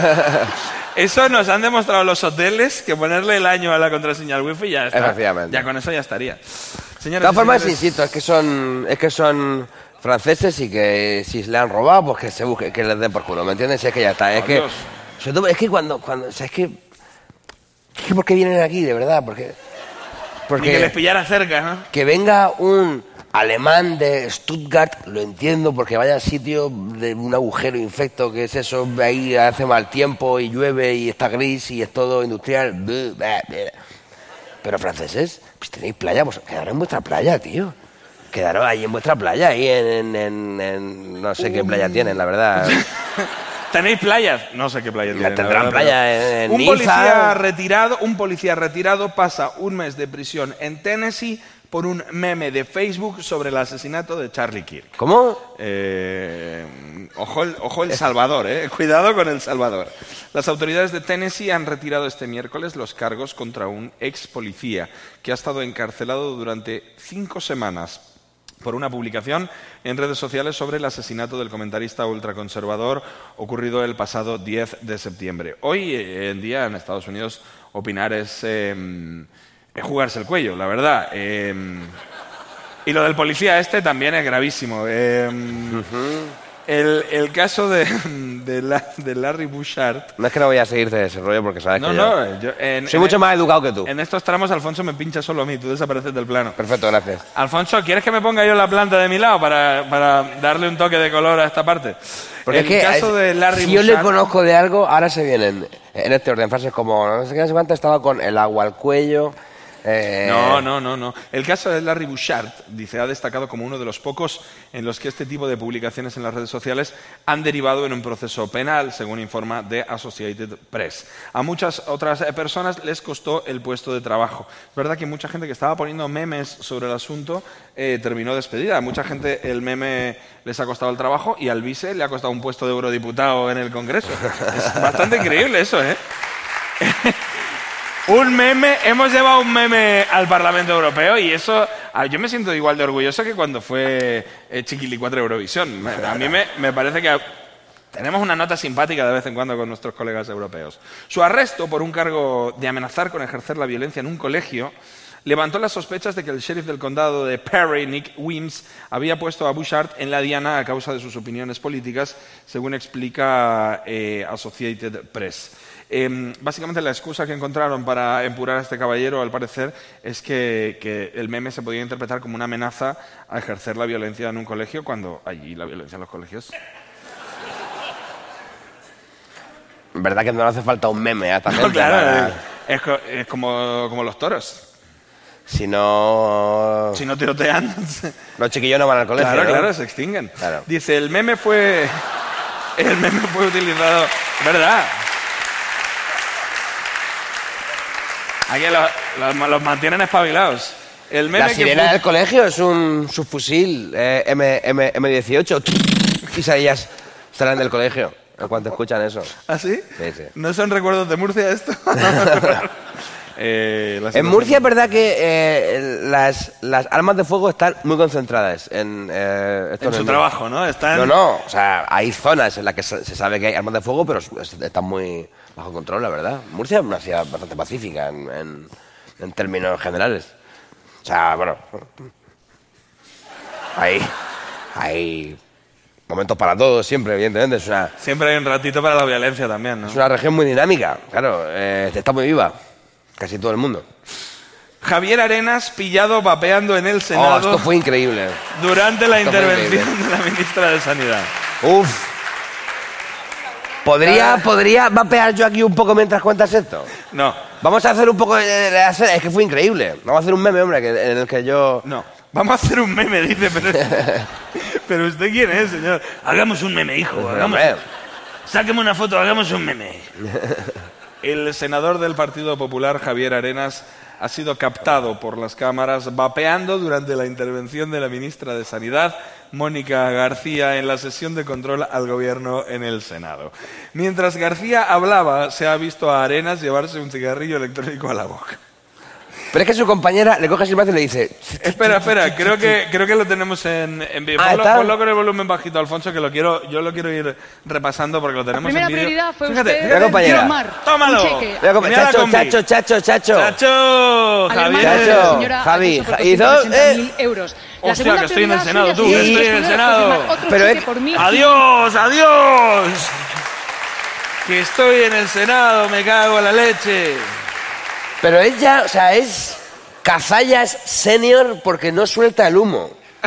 Eso nos han demostrado los hoteles, que ponerle el año a la contraseña al wifi ya está. Efectivamente. Ya con eso ya estaría. De Señores, todas formas, señores, insisto, es que son, es que son franceses y que si le han robado, pues que se busque, que les den por culo, ¿me entiendes? Si es que ya está, es que, Adiós. sobre todo, es que cuando, cuando, o sea, es que, es que ¿por qué vienen aquí, de verdad? Porque, ni porque que les pillara cerca, ¿no? que venga un alemán de Stuttgart, lo entiendo, porque vaya sitio de un agujero infecto, que es eso, ahí hace mal tiempo y llueve y está gris y es todo industrial. Buh, bah, bah. Pero franceses, pues tenéis playa, pues quedaros en vuestra playa, tío. Quedaros ahí en vuestra playa, ahí en, en, en- en- no sé qué playa tienen, la verdad. ¿Tenéis playas? No sé qué playa tienen. la tendrán verdad, playa pero- en- en un Niza. policía retirado, un policía retirado pasa un mes de prisión en Tennessee por un meme de Facebook sobre el asesinato de Charlie Kirk. ¿Cómo? Eh, ojo, el, ojo El Salvador, eh. Cuidado con El Salvador. Las autoridades de Tennessee han retirado este miércoles los cargos contra un ex policía que ha estado encarcelado durante cinco semanas por una publicación en redes sociales sobre el asesinato del comentarista ultraconservador ocurrido el pasado diez de septiembre. Hoy eh, en día en Estados Unidos opinar es, eh, es jugarse el cuello, la verdad. Eh, y lo del policía este también es gravísimo. Eh, el, el caso de, de, la- de Larry Bouchard... No es que no voy a seguirte de ese rollo porque sabes No, que no, yo yo- en- soy en- mucho más educado que tú. En estos tramos Alfonso me pincha solo a mí, tú desapareces del plano. Perfecto, gracias. Alfonso, ¿quieres que me ponga yo la planta de mi lado para, para darle un toque de color a esta parte? Porque el es que caso es- de Larry si yo le Bouchard- conozco de algo, ahora se vienen en este orden frases como no sé qué, no sé cuánto, estaba con el agua al cuello. eh, No, no, no, no. El caso de Larry Bouchard, dice, ha destacado como uno de los pocos en los que este tipo de publicaciones en las redes sociales han derivado en un proceso penal, según informa The Associated Press. A muchas otras eh, personas les costó el puesto de trabajo. Es verdad que mucha gente que estaba poniendo memes sobre el asunto eh, terminó despedida. A mucha gente el meme les ha costado el trabajo y al vice le ha costado un puesto de eurodiputado en el Congreso. Es bastante increíble eso, ¿eh? Un meme, hemos llevado un meme al Parlamento Europeo y eso, ah, yo me siento igual de orgulloso que cuando fue eh, Chiquilicuatre Eurovisión. Me- A mí me, me parece que tenemos una nota simpática de vez en cuando con nuestros colegas europeos. Su arresto por un cargo de amenazar con ejercer la violencia en un colegio levantó las sospechas de que el sheriff del condado de Perry, Nick Wims, había puesto a Bouchard en la diana a causa de sus opiniones políticas, según explica eh, Associated Press. Eh, básicamente la excusa que encontraron para empurar a este caballero, al parecer, es que, que el meme se podía interpretar como una amenaza a ejercer la violencia en un colegio, cuando allí la violencia en los colegios... ¿Verdad que no le hace falta un meme a esta gente? No, claro, para... es, co- es como, como los toros. Si no... Si no tirotean... Los chiquillos no van al colegio, Claro, ¿no? claro, se extinguen. Claro. Dice, el meme fue... El meme fue utilizado... ¿Verdad? Aquí los, los, los mantienen espabilados. El meme La que sirena fue- del colegio es un subfusil eh, M, M, M dieciocho. Y ellas salen del colegio en cuanto escuchan eso. ¿Ah, sí? Sí, sí. ¿No son recuerdos de Murcia esto? eh, la En situación- Murcia es verdad que eh, las, las armas de fuego están muy concentradas en... eh, esto En no su es- trabajo, ¿no? Están... No, no, o sea, hay zonas en las que se se sabe que hay armas de fuego, pero es- están muy bajo control, la verdad. Murcia es una ciudad bastante pacífica en, en- en términos generales. O sea, bueno, hay, hay momentos para todos siempre, evidentemente. Es una, Siempre hay un ratito para la violencia también, ¿no? es una región muy dinámica, claro, eh, está muy viva, casi todo el mundo. Javier Arenas pillado vapeando en el Oh, Senado esto fue increíble. durante la esto fue intervención de la ministra de Sanidad. Uf. ¿Podría, ¿Podría vapear yo aquí un poco mientras cuentas esto? No, Vamos a hacer un poco de, de hacer, es que fue increíble. Vamos a hacer un meme, hombre, que, en el que yo... no. Vamos a hacer un meme, dice, pero... pero ¿usted quién es, señor? Hagamos un meme, hijo. Hagamos... Hombre, Sáqueme una foto, hagamos un meme. El senador del Partido Popular, Javier Arenas, ha sido captado por las cámaras vapeando durante la intervención de la ministra de Sanidad, Mónica García, en la sesión de control al gobierno en el Senado. Mientras García hablaba, se ha visto a Arenas llevarse un cigarrillo electrónico a la boca. pero es que su compañera le coge silbato y le dice... Espera, espera, creo que, creo que lo tenemos en, en vídeo. Ah, Ponlo, ¿está? ponlo con el volumen bajito, Alfonso, que lo quiero, yo lo quiero ir repasando porque lo La tenemos primera en vídeo. prioridad fue Fíjate, usted Mira, compañera. firmar tómalo. un cheque. Mira, compa- Mira la chacho, combi. chacho, chacho, chacho. ¡Chacho! al hermano Javier. de la Chacho, señora Javi, Ayuso por Ja- hizo, doscientos mil euros. La Hostia, segunda que estoy en el prioridad Senado, suya tú, sería que estoy en el estudiar, Senado. firmar otro Pero cheque es- por mil. ¡Adiós, adiós! Que estoy en el Senado, me cago en la leche. Pero ella, o sea, es cazallas senior porque no suelta el humo.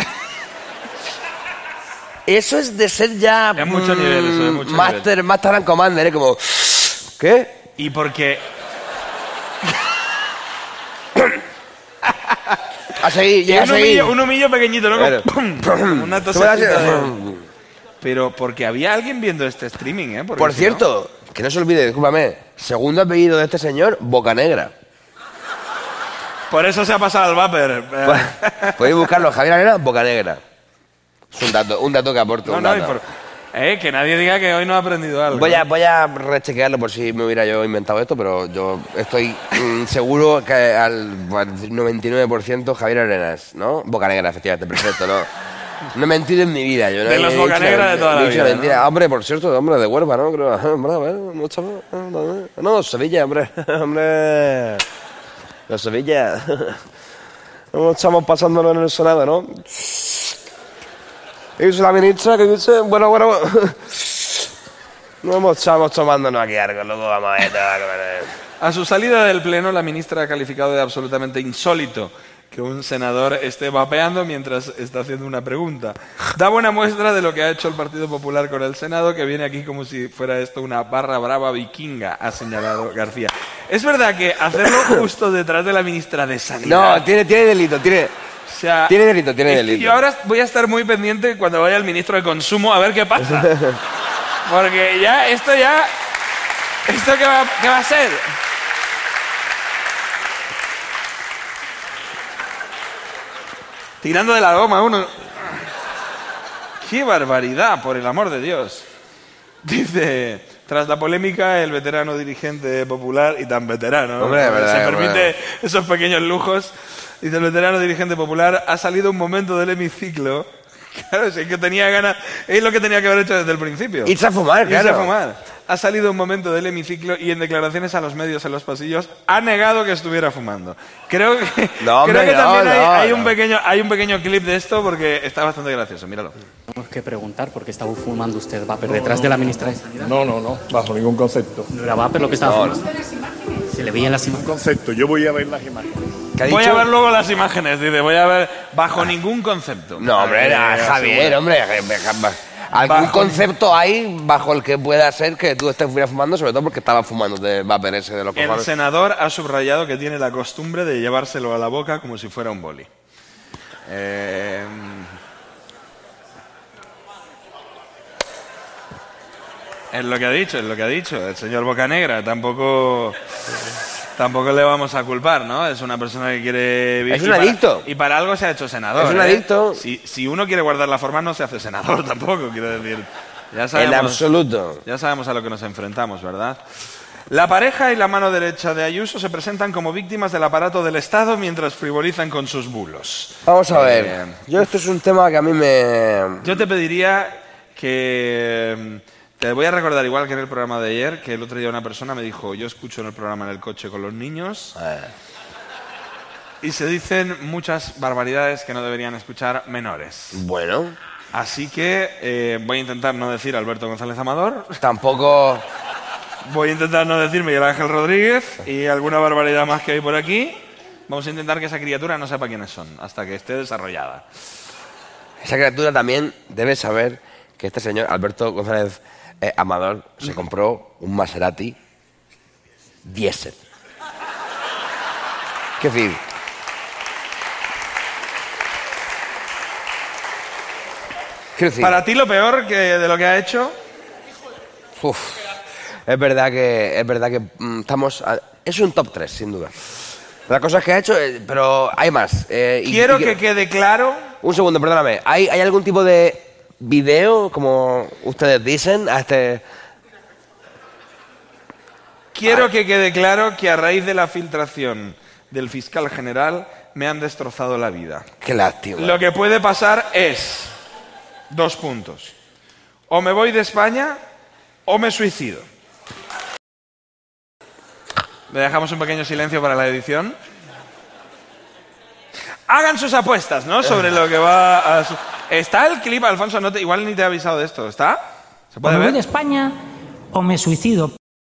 Eso es de ser ya... Es mucho mm, nivel, eso, es mucho master, Master and Commander, ¿eh? Como... ¿Qué? Y porque... A seguir, llega a un, seguir. humillo, un humillo pequeñito, ¿no? Claro. Como ¡pum! Una Tú me das- tosecita de... Pero porque había alguien viendo este streaming, ¿eh? Porque Por si cierto, que no se olvide, discúlpame, segundo apellido de este señor, Bocanegra. no- Por eso se ha pasado al vapor. Eh, Podéis buscarlo, Javier Arena, Bocanegra. Es un dato, un dato que aporto. no, un no, dato. y por- eh, que nadie diga que hoy no ha aprendido algo. Voy a, voy a rechequearlo por si me hubiera yo inventado esto, pero yo estoy mm, seguro que al noventa y nueve por ciento Javier Arenas, ¿no? Bocanegra, efectivamente, perfecto, ¿no? No he mentido en mi vida. Yo no De he los dicho Bocanegra de toda la he dicho vida, mentira. Hombre, por cierto, hombre, de Huelva, ¿no? Creo, hombre, a ver, mucho más. No, Sevilla, hombre. Hombre. De Sevilla. Estamos pasándolo en el Senado, ¿no? Y dice la ministra que dice, bueno, bueno, no estamos tomándonos aquí algo, luego vamos a ver. A su salida del Pleno, la ministra ha calificado de absolutamente insólito que un senador esté vapeando mientras está haciendo una pregunta. Da buena muestra de lo que ha hecho el Partido Popular con el Senado, que viene aquí como si fuera esto una barra brava vikinga, ha señalado García. Es verdad que hacerlo justo detrás de la ministra de Sanidad... No, tiene, tiene delito, tiene, o sea, tiene delito, tiene es que delito. yo ahora voy a estar muy pendiente cuando vaya el ministro de Consumo a ver qué pasa. Porque ya, esto ya... ¿Esto qué va, qué va a ser? Tirando de la goma uno. ¡Qué barbaridad, por el amor de Dios! Dice, tras la polémica, el veterano dirigente popular, y tan veterano, ¿no? Hombre, de verdad, se hombre. permite esos pequeños lujos, dice, el veterano dirigente popular ha salido un momento del hemiciclo Claro, sí, es que tenía ganas. Es lo que tenía que haber hecho desde el principio. Irse a fumar, Irse claro. a fumar. Ha salido un momento del hemiciclo y en declaraciones a los medios en los pasillos ha negado que estuviera fumando. Creo que, No, hombre, creo que no, también hay, no, hay no. un pequeño, hay un pequeño clip de esto porque está bastante gracioso. Míralo. Tenemos que preguntar por qué estaba fumando usted vapor detrás de la ministra de Sanidad. No, no, no, bajo ningún concepto. ¿No era vapor lo que estaba fumando? Se le veía en las imágenes. Concepto, yo voy a ver las imágenes. ¿Qué ha Voy dicho? a ver luego las imágenes, dice. Voy a ver bajo ningún concepto. No, hombre, Eh, era Javier, asegura. hombre. Algún Bajo- concepto hay bajo el que pueda ser que tú estés fumando, sobre todo porque estaba fumando de vapor ese de los El cojones. senador ha subrayado que tiene la costumbre de llevárselo a la boca como si fuera un boli. Eh, Es lo que ha dicho, es lo que ha dicho. El señor Bocanegra tampoco, tampoco le vamos a culpar, ¿no? Es una persona que quiere vivir. Es un y para- adicto. Y para algo se ha hecho senador. Es un ¿eh? adicto. Si, si uno quiere guardar la forma, no se hace senador tampoco, quiero decir. Ya sabemos, En absoluto. ya sabemos a lo que nos enfrentamos, ¿verdad? La pareja y la mano derecha de Ayuso se presentan como víctimas del aparato del Estado mientras frivolizan con sus bulos. Vamos a ver. Eh, Yo esto es un tema que a mí me... Yo te pediría que... Te voy a recordar, igual que en el programa de ayer, que el otro día una persona me dijo, yo escucho en el programa en el coche con los niños y se dicen muchas barbaridades que no deberían escuchar menores. Bueno, Así que eh, voy a intentar no decir Alberto González Amador, tampoco... voy a intentar no decir Miguel Ángel Rodríguez y alguna barbaridad más que hay por aquí. Vamos a intentar que esa criatura no sepa quiénes son, hasta que esté desarrollada. Esa criatura también debe saber que este señor, Alberto González eh, Amador, se compró un Maserati diésel. ¿Qué decir? Quiero decir, Para ti lo peor que de lo que ha hecho, uf, es verdad que, es verdad que mm, estamos... a- es un top tres, sin duda. Las cosas que ha hecho, eh, pero hay más. eh, y- quiero y que quede claro... Un segundo, perdóname. ¿Hay, ¿Hay algún tipo de video, como ustedes dicen, a este... Quiero que quede claro que a raíz de la filtración del fiscal general me han destrozado la vida. Qué lástima. Lo que puede pasar es dos puntos. O me voy de España o me suicido. Le dejamos un pequeño silencio para la edición. Hagan sus apuestas, ¿no? Sobre lo que va a... su- ¿Está el clip, Alfonso? No te- igual ni te he avisado de esto. ¿Está? ¿Se O puede me voy de ver? España o me suicido.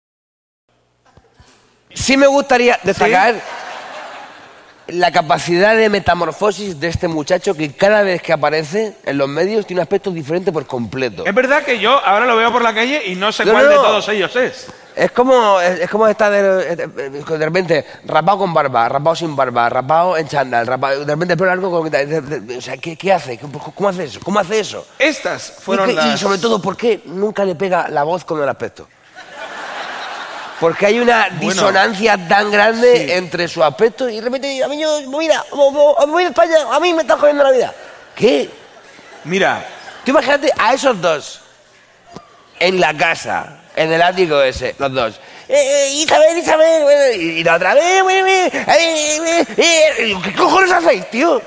Sí me gustaría destacar la capacidad de metamorfosis de este muchacho que cada vez que aparece en los medios tiene un aspecto diferente por completo. Es verdad que yo ahora lo veo por la calle y no sé No, cuál no, de no. todos ellos es. Es como, es, es como estar de, de repente rapado con barba, rapado sin barba, rapado en chándal, rapado, de repente el pelo largo con... de- de- de- o sea, ¿qué, qué hace? ¿Cómo hace eso? ¿Cómo hace eso? Estas Y, fueron que- y las... sobre todo, ¿por qué nunca le pega la voz con el aspecto? Porque hay una disonancia tan grande sí. entre su aspecto y de repente, a mí yo, mira, me voy de España, a mí me está jodiendo la vida. ¿Qué? Mira, Tú imagínate a esos dos en la casa, en el ático ese, los dos. Eh, eh, Isabel, Isabel, bueno, y, y la otra vez, bueno, eh, eh, eh, eh, ¿qué cojones hacéis, tío?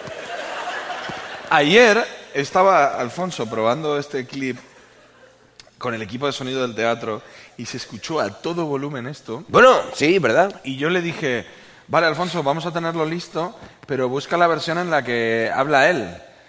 ayer estaba Alfonso probando este clip con el equipo de sonido del teatro y se escuchó a todo volumen esto. Bueno, sí, ¿verdad? Y yo le dije, vale, Alfonso, vamos a tenerlo listo, pero busca la versión en la que habla él.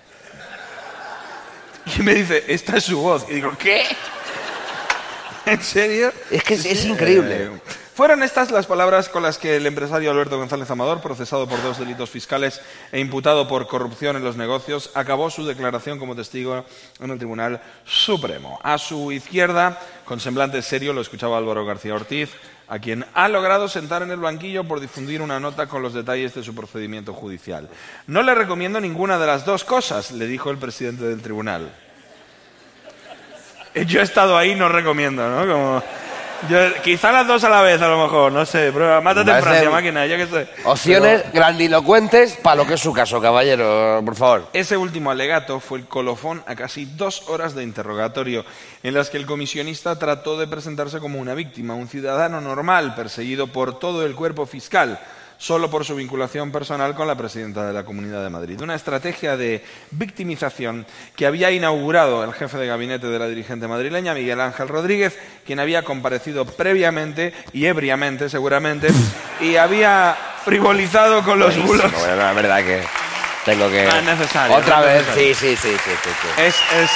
Y me dice, esta es su voz. Y digo, ¿qué? ¿En serio? Es que es, es increíble. Eh, fueron estas las palabras con las que el empresario Alberto González Amador, procesado por dos delitos fiscales e imputado por corrupción en los negocios, acabó su declaración como testigo en el Tribunal Supremo. A su izquierda, con semblante serio, lo escuchaba Álvaro García Ortiz, a quien ha logrado sentar en el banquillo por difundir una nota con los detalles de su procedimiento judicial. No le recomiendo ninguna de las dos cosas, le dijo el presidente del tribunal. Yo he estado ahí, no recomiendo, ¿no? Como, yo- quizá las dos a la vez, a lo mejor, no sé. Prueba, mátate en Parece- Francia, máquina, yo qué sé. Opciones grandilocuentes para lo que es su caso, caballero, por favor. Ese último alegato fue el colofón a casi dos horas de interrogatorio, en las que el comisionista trató de presentarse como una víctima, un ciudadano normal perseguido por todo el cuerpo fiscal, solo por su vinculación personal con la presidenta de la Comunidad de Madrid. Una estrategia de victimización que había inaugurado el jefe de gabinete de la dirigente madrileña, Miguel Ángel Rodríguez, quien había comparecido previamente y ebriamente, seguramente, y había frivolizado con los Buenísimo, bulos. bueno, la verdad que tengo que... No es necesario. Otra no es vez, necesario. sí, sí, sí, sí, sí, sí. Es, es...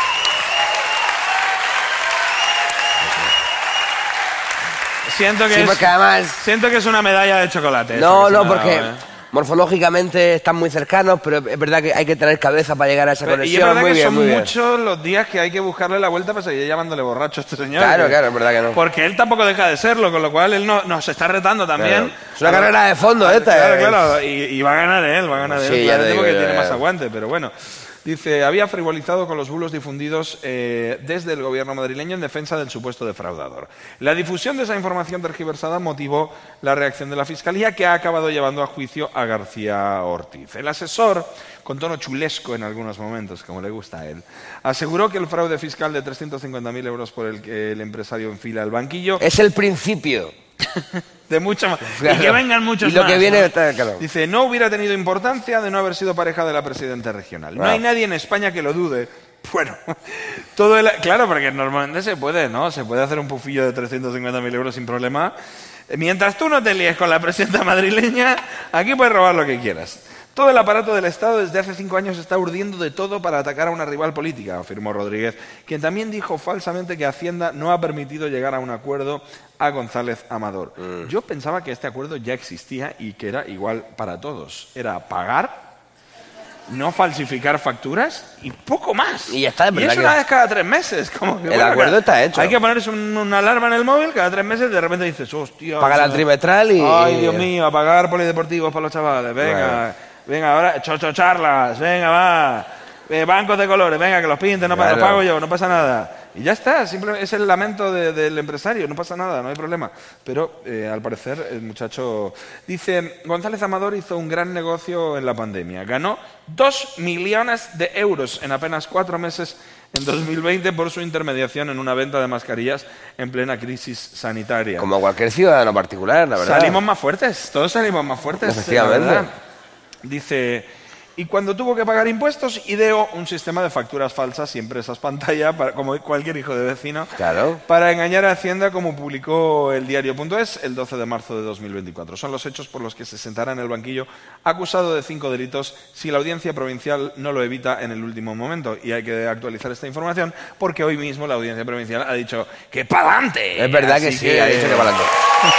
Siento que, Sí, es, porque además... siento que es una medalla de chocolate. eso No, que se no, me ha porque dado, ¿eh? morfológicamente están muy cercanos, pero es verdad que hay que tener cabeza para llegar a esa Pero- y es conexión. verdad Muy que bien, son muy bien. muchos los días que hay que buscarle la vuelta para seguir llamándole borracho a este señor. Claro, que- claro, es verdad que no. Porque él tampoco deja de serlo, con lo cual él no, nos está retando también. Claro. Es una carrera de fondo esta. Claro, eh. claro, y, y va a ganar él, va a ganar Sí, él, ya claramente, te digo, porque ya, tiene ya. más aguante, pero bueno. Dice, había frivolizado con los bulos difundidos eh, desde el gobierno madrileño en defensa del supuesto defraudador. La difusión de esa información tergiversada motivó la reacción de la Fiscalía, que ha acabado llevando a juicio a García Ortiz. El asesor, con tono chulesco en algunos momentos, como le gusta a él, aseguró que el fraude fiscal de trescientos cincuenta mil euros por el que el empresario enfila el banquillo Es el principio. de mucho más. Claro. Y que vengan muchos Y lo más, que viene ¿no? está claro. Dice, no hubiera tenido importancia de no haber sido pareja de la presidenta regional. No Claro. hay nadie en España que lo dude. Bueno, todo el... Claro, porque normalmente se puede, ¿no? Se puede hacer un pufillo de trescientos cincuenta mil euros sin problema. Mientras tú no te líes con la presidenta madrileña, aquí puedes robar lo que quieras. Todo el aparato del Estado desde hace cinco años está urdiendo de todo para atacar a una rival política, afirmó Rodríguez, quien también dijo falsamente que Hacienda no ha permitido llegar a un acuerdo a González Amador. Mm. Yo pensaba que este acuerdo ya existía y que era igual para todos. Era pagar, no falsificar facturas y poco más. Y ya está, es Y verdad es que- una vez cada tres meses. Como que, El acuerdo está hecho. Hay que ponerse un- una alarma en el móvil cada tres meses y de repente dices, hostia... Paga la eso- trimestral y... Ay, Dios mío, a pagar polideportivos para los chavales. Venga, Claro. venga, ahora chocho charlas, venga, va. Eh, bancos de colores, venga, que los pinten, no pasa, Claro. los pago yo, no pasa nada. Y ya está, simplemente es el lamento de- del empresario, no pasa nada, no hay problema. Pero eh, al parecer el muchacho dice, González Amador hizo un gran negocio en la pandemia. Ganó dos millones de euros en apenas cuatro meses en dos mil veinte por su intermediación en una venta de mascarillas en plena crisis sanitaria. Como cualquier ciudadano particular, la verdad. Salimos más fuertes, todos salimos más fuertes. Efectivamente. la verdad. Dice, y cuando tuvo que pagar impuestos, ideó un sistema de facturas falsas y empresas pantalla, para, como cualquier hijo de vecino, Claro. para engañar a Hacienda, como publicó el diario punto es el doce de marzo de dos mil veinticuatro. Son los hechos por los que se sentará en el banquillo acusado de cinco delitos si la audiencia provincial no lo evita en el último momento. Y hay que actualizar esta información porque hoy mismo la audiencia provincial ha dicho que pa'lante. Es verdad que Así sí, ha dicho que para adelante.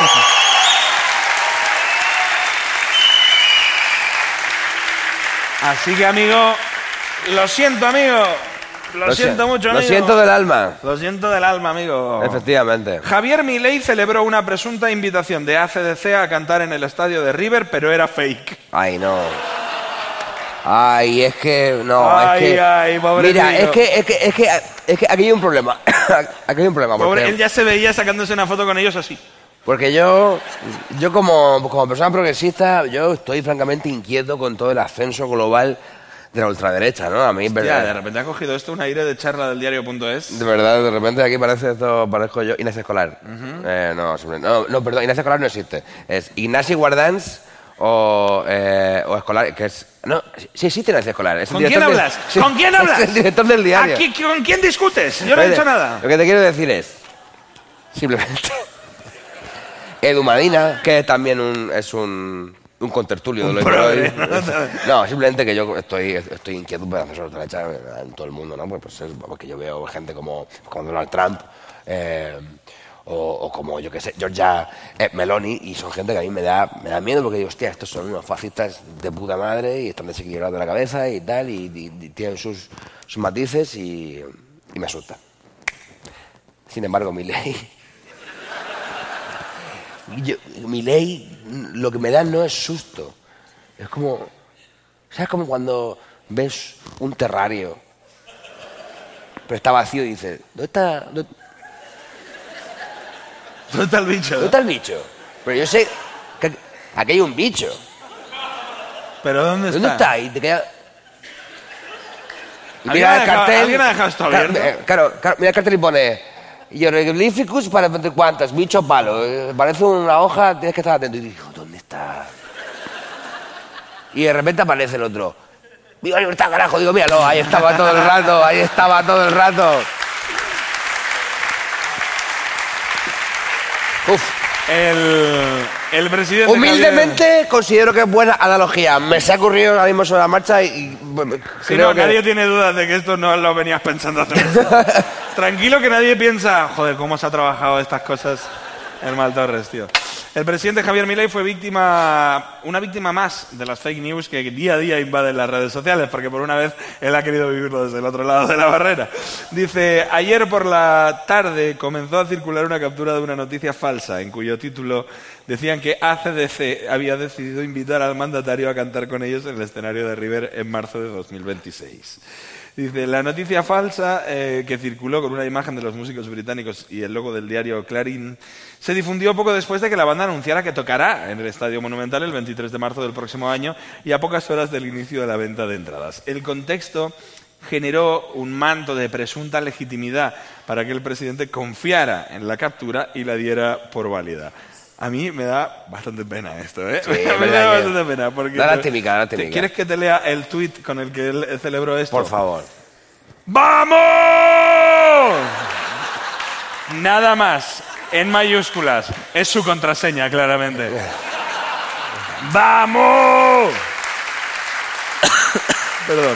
Así que, amigo, lo siento, amigo. Lo, Lo siento si- mucho, Lo amigo. siento del alma. Lo siento del alma, amigo. Efectivamente. Javier Milei celebró una presunta invitación de A C D C a cantar en el estadio de River, pero era fake. Ay, no. Ay, es que no, Ay, es que ay, pobre mira, niño. es que es que es que es que aquí hay un problema. Aquí hay un problema Pobre, porque, él ya se veía sacándose una foto con ellos así. porque yo yo como como persona progresista, yo estoy francamente inquieto con todo el ascenso global de la ultraderecha, ¿no? A mí, Ya, de verdad, repente ha cogido esto un aire de charla del diario punto es. de verdad, de repente aquí parece esto, parezco yo Inés Escolar. Eh, no, simplemente- no, no, perdón, Inés Escolar no existe. Es Ignasi Guardans o, eh, o Escolar, que es... No, sí existe Inés Escolar. Es el ¿Con quién director del- hablas? sí, ¿Con quién hablas? Es el director del diario. Aquí, ¿con quién discutes? Yo no he Oye, dicho nada. Lo que te quiero decir es, simplemente, Edu Madina, que también un, es un, un contertulio de lo progre, No, simplemente que yo estoy, estoy inquieto por hacer otra derecha en todo el mundo, ¿no? Pues, pues es porque yo veo gente como, como Donald Trump, eh, o, o como, yo qué sé, Giorgia eh, Meloni, y son gente que a mí me da, me da miedo porque digo, hostia, estos son unos fascistas de puta madre y están desequilibrados de la cabeza y tal, y, y- y tienen sus, sus matices y, y me asusta. Sin embargo, mi ley... Mi ley, lo que me da no es susto. Es como... ¿Sabes? Como cuando ves un terrario, pero está vacío y dices, ¿dónde está, dónde, ¿Dónde está el bicho? dónde está el bicho? Pero yo sé que aquí hay un bicho. ¿Pero dónde está? ¿Dónde está? Y te queda... Y ¿Alguien mira ha el dejado- cartel... alguien ha dejado esto Claro, abierto? eh, Claro, claro, mira el cartel y pone... Hieroglíficos para cuántas, bicho palo. Eh, Parece una hoja, tienes que estar atento. Y digo, ¿dónde está? libertad. Y de repente aparece el otro. ¡Viva la libertad, carajo! Digo, míralo, ahí estaba todo el rato, ahí estaba todo el rato. Uf. El, el presidente... Humildemente Javier... considero que es buena analogía. Me se ha ocurrido ahora mismo sobre la marcha y... y bueno, Sí, creo no, que... nadie tiene dudas de que esto no lo venías pensando hace mucho. Tranquilo que nadie piensa, joder, cómo se ha trabajado estas cosas el Mal Torres, tío. El presidente Javier Milei fue víctima, una víctima más de las fake news que día a día invaden las redes sociales, porque por una vez él ha querido vivirlo desde el otro lado de la barrera. Dice, ayer por la tarde comenzó a circular una captura de una noticia falsa, en cuyo título decían que A C D C había decidido invitar al mandatario a cantar con ellos en el escenario de River en marzo de dos mil veintiséis. Dice, la noticia falsa eh, que circuló con una imagen de los músicos británicos y el logo del diario Clarín se difundió poco después de que la banda anunciara que tocará en el Estadio Monumental el veintitrés de marzo del próximo año y a pocas horas del inicio de la venta de entradas. El contexto generó un manto de presunta legitimidad para que el presidente confiara en la captura y la diera por válida. A mí me da bastante pena esto, ¿eh? Sí, me da bastante pena. Porque da la típica, da la típica. ¿Quieres que te lea el tuit con el que él celebró esto? Por favor. ¡Vamos! Nada más, en mayúsculas. Es su contraseña, claramente. ¡Vamos! Perdón.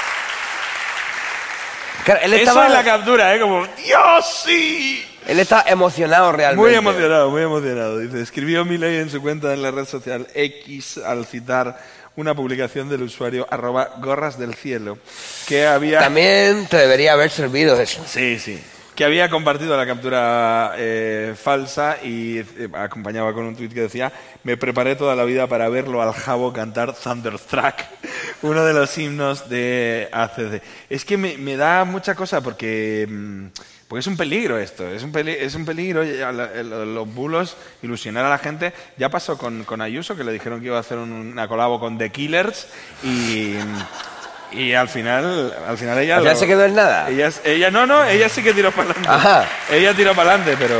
Claro, él Eso estaba... es la captura, ¿eh? Como, ¡Dios, sí! Él está emocionado realmente. Muy emocionado, muy emocionado. Dice, escribió Milei en su cuenta en la red social X al citar una publicación del usuario arroba gorras del cielo que había... También te debería haber servido eso. Sí, sí. Que había compartido la captura eh, falsa y eh, acompañaba con un tuit que decía me preparé toda la vida para verlo al Jabo cantar Thunderstruck, uno de los himnos de A C D. Es que me, me da mucha cosa porque... Mmm, Porque es un peligro esto, es un, peli es un peligro, los bulos, ilusionar a la gente. Ya pasó con, con Ayuso, que le dijeron que iba a hacer un, una colabo con The Killers y, y al final al final ella... ¿Ya lo, se quedó en nada? Ella, ella, no, no, ella sí que tiró para adelante. Ajá. Ella tiró para adelante, pero...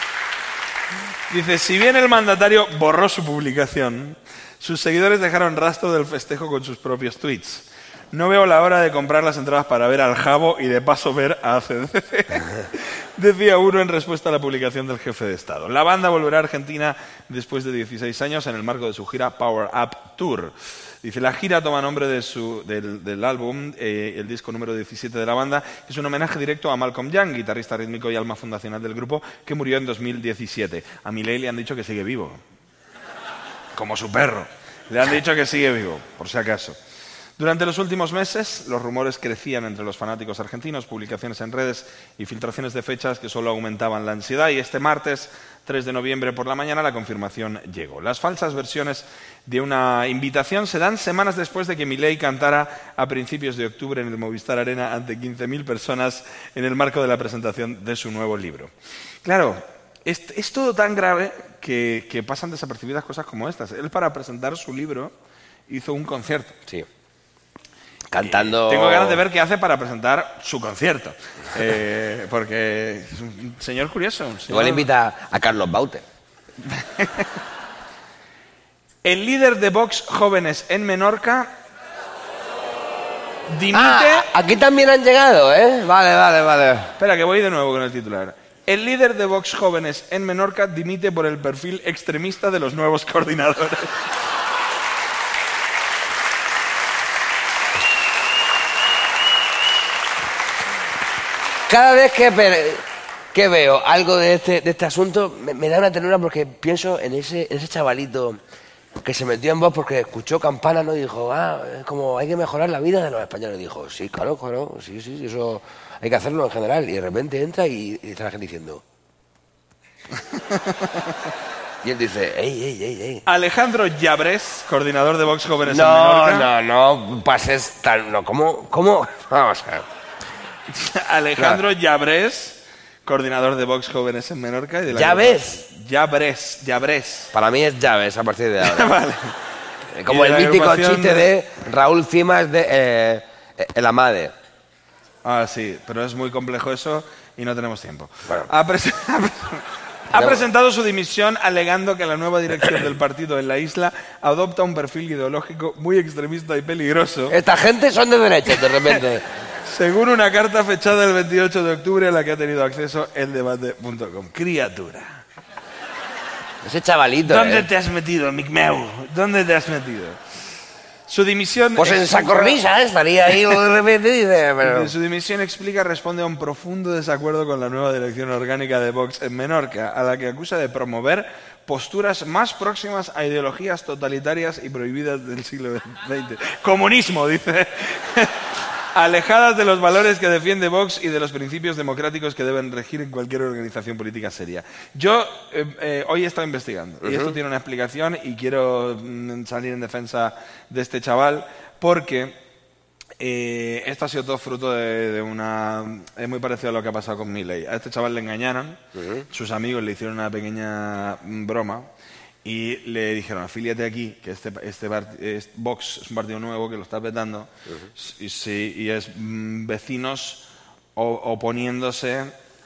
Dice, si bien el mandatario borró su publicación, sus seguidores dejaron rastro del festejo con sus propios tweets. No veo la hora de comprar las entradas para ver al Jabo y de paso ver a A C D C. Decía uno en respuesta a la publicación del jefe de Estado. La banda volverá a Argentina después de dieciséis años en el marco de su gira Power Up Tour. Dice, la gira toma nombre de su, del, del álbum, eh, el disco número diecisiete de la banda, que es un homenaje directo a Malcolm Young, guitarrista rítmico y alma fundacional del grupo, que murió en dos mil diecisiete. A Milei le han dicho que sigue vivo. Como su perro. Le han dicho que sigue vivo, por si acaso. Durante los últimos meses, los rumores crecían entre los fanáticos argentinos, publicaciones en redes y filtraciones de fechas que solo aumentaban la ansiedad. Y este martes, tres de noviembre por la mañana, la confirmación llegó. Las falsas versiones de una invitación se dan semanas después de que Milei cantara a principios de octubre en el Movistar Arena ante quince mil personas en el marco de la presentación de su nuevo libro. Claro, es, es todo tan grave que, que pasan desapercibidas cosas como estas. Él, para presentar su libro, hizo un concierto. Sí. Cantando... Tengo ganas de ver qué hace para presentar su concierto. Eh, porque es un señor curioso. Un señor... Igual invita a Carlos Baute. El líder de Vox Jóvenes en Menorca dimite... Ah, aquí también han llegado, ¿eh? Vale, vale, vale. Espera, que voy de nuevo con el titular. El líder de Vox Jóvenes en Menorca dimite por el perfil extremista de los nuevos coordinadores. Cada vez que, que veo algo de este, de este asunto, me, me da una ternura porque pienso en ese, en ese chavalito que se metió en Vox porque escuchó Campana, ¿no? Y dijo, ah, es como hay que mejorar la vida de los españoles. Y dijo, sí, claro, claro, sí, sí, eso hay que hacerlo en general. Y de repente entra y, y está la gente diciendo... Y él dice, ey, ey, ey, ey. Alejandro Llabres, coordinador de Vox Jóvenes no, en Menorca. No, no, no pases tan... No, ¿cómo? ¿Cómo? Vamos a ver. Alejandro claro. Llabres, coordinador de Vox Jóvenes en Menorca. Y de la ¿Llaves? Llabres, Llabres. Para mí es Llaves a partir de ahora. Vale. Como el mítico agrupación... chiste de Raúl Cimas de eh, El Amade. Ah, sí, pero es muy complejo eso y no tenemos tiempo. Bueno. Ha, pres Ha presentado su dimisión alegando que la nueva dirección del partido en la isla adopta un perfil ideológico muy extremista y peligroso, Esta gente son de derecha, de repente. según una carta fechada el veintiocho de octubre a la que ha tenido acceso el debate punto com. Criatura. Ese chavalito, ¿Dónde ¿eh? te has metido, Micmeu? ¿Dónde te has metido? Su dimisión... Pues en esa explica- cornisa, ¿eh? Estaría ahí de repente y dice... Pero... Su dimisión explica responde a un profundo desacuerdo con la nueva dirección orgánica de Vox en Menorca, a la que acusa de promover posturas más próximas a ideologías totalitarias y prohibidas del siglo veinte. Comunismo, dice. Alejadas de los valores que defiende Vox y de los principios democráticos que deben regir en cualquier organización política seria. Yo eh, eh, hoy he estado investigando y esto tiene una explicación y quiero mm, salir en defensa de este chaval porque eh, esto ha sido todo fruto de, de una... Es muy parecido a lo que ha pasado con Milei. A este chaval le engañaron, sus amigos le hicieron una pequeña mm, broma y le dijeron, afíliate aquí, que este, este part- es- Vox es un partido nuevo que lo está petando, y, sí, y es mm, vecinos o- oponiéndose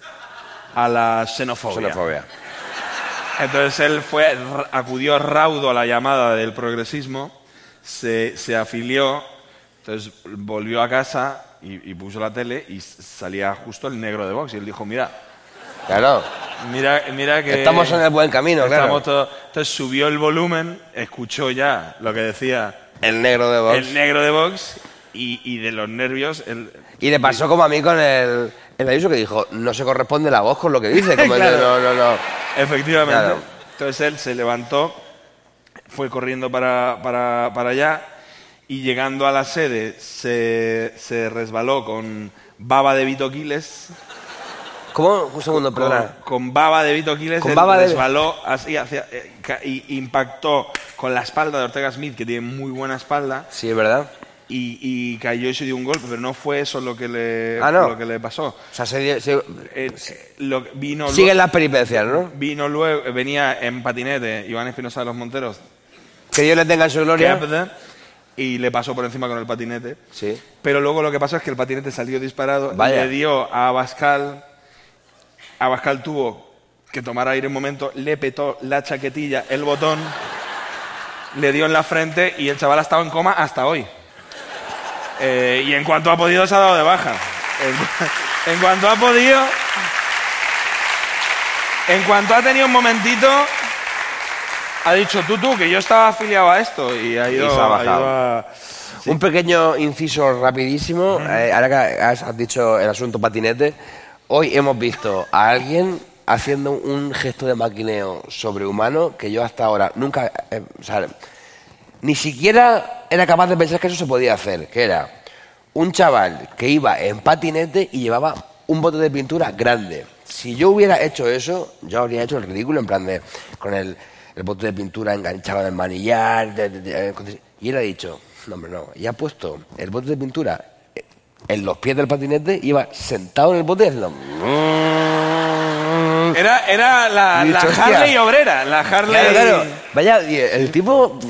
a la xenofobia. Xenofobia. Entonces él fue, r- acudió raudo a la llamada del progresismo, se, se afilió, entonces volvió a casa y, y puso la tele y s- salía justo el negro de Vox y él dijo, mira, Claro. mira, mira que... Estamos en el buen camino, claro. estamos todo- Entonces subió el volumen, escuchó ya lo que decía El negro de Vox. el negro de Vox y, y de los nervios... El, Y le pasó como a mí con el, el Ayuso que dijo, no se corresponde la voz con lo que dice. Como el de, Claro. no, no, no. Efectivamente. Claro. Entonces él se levantó, fue corriendo para, para, para allá y llegando a la sede se, se resbaló con baba de Vito Quiles. ¿Cómo? Un segundo, Con, perdona. con baba de Vito Quiles, Con él baba de- resbaló así hacia, eh, ca- y impactó con la espalda de Ortega Smith, que tiene muy buena espalda, Sí, es verdad. y, y cayó y se dio un golpe, pero no fue eso lo que le, Ah, ¿no? lo que le pasó. O sea, se, dio- se- Eh, lo, vino luego- siguen las peripecias, ¿no? Vino luego, venía en patinete Iván Espinosa de los Monteros, Que Dios le tenga en su gloria. y le pasó por encima con el patinete. Sí. Pero luego lo que pasó es que el patinete salió disparado, Vaya. le dio a Abascal, Abascal tuvo que tomar aire un momento, le petó la chaquetilla, el botón, le dio en la frente y el chaval ha estado en coma hasta hoy. Eh, y en cuanto ha podido se ha dado de baja. En, en cuanto ha podido... En cuanto ha tenido un momentito, ha dicho, tú, tú, que yo estaba afiliado a esto. Y ha ido, Y se ha ha bajado. ido a... Sí. Un pequeño inciso rapidísimo. Eh, ahora que has, has dicho el asunto patinete, hoy hemos visto a alguien haciendo un gesto de maquineo sobrehumano que yo hasta ahora nunca... eh, o sea, ni siquiera era capaz de pensar que eso se podía hacer, que era un chaval que iba en patinete y llevaba un bote de pintura grande. Si yo hubiera hecho eso, yo habría hecho el ridículo en plan de... con el, el bote de pintura enganchado en el manillar... de- de- de- de- y él ha dicho... No, hombre, no. Y ha puesto el bote de pintura en los pies del patinete y iba sentado en el bote haciendo... Era, era la, Y la dicho, hostia. Harley obrera, la Harley... Claro, claro. Vaya, y el tipo...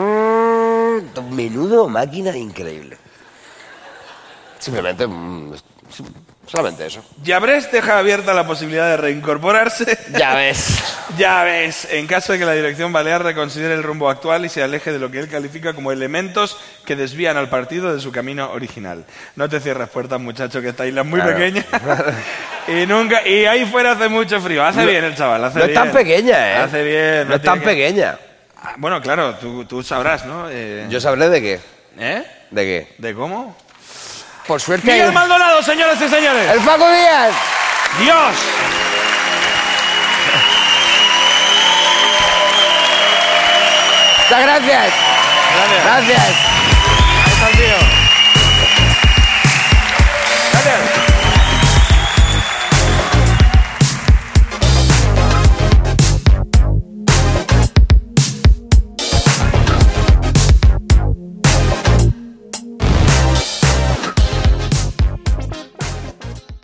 Menudo máquina increíble. Simplemente... mm, solamente eso. Llabrés deja abierta la posibilidad de reincorporarse. Ya ves. Ya ves, en caso de que la dirección balear reconsidere el rumbo actual y se aleje de lo que él califica como elementos que desvían al partido de su camino original. No te cierres puertas, muchacho, que esta isla es muy Claro. pequeña. y nunca y ahí fuera hace mucho frío. Hace No- bien el chaval, hace No es bien. tan pequeña, ¿eh? Hace bien. No es tan tiene que- pequeña. Ah, Bueno, claro, tú, tú sabrás, ¿no? Eh, Yo sabré de qué. ¿Eh? ¿De qué? ¿De cómo? Por suerte... Miguel el- Maldonado, señoras y señores. ¡El Paco Díaz! ¡Dios! Muchas gracias. Gracias. Gracias. Ahí está el tío.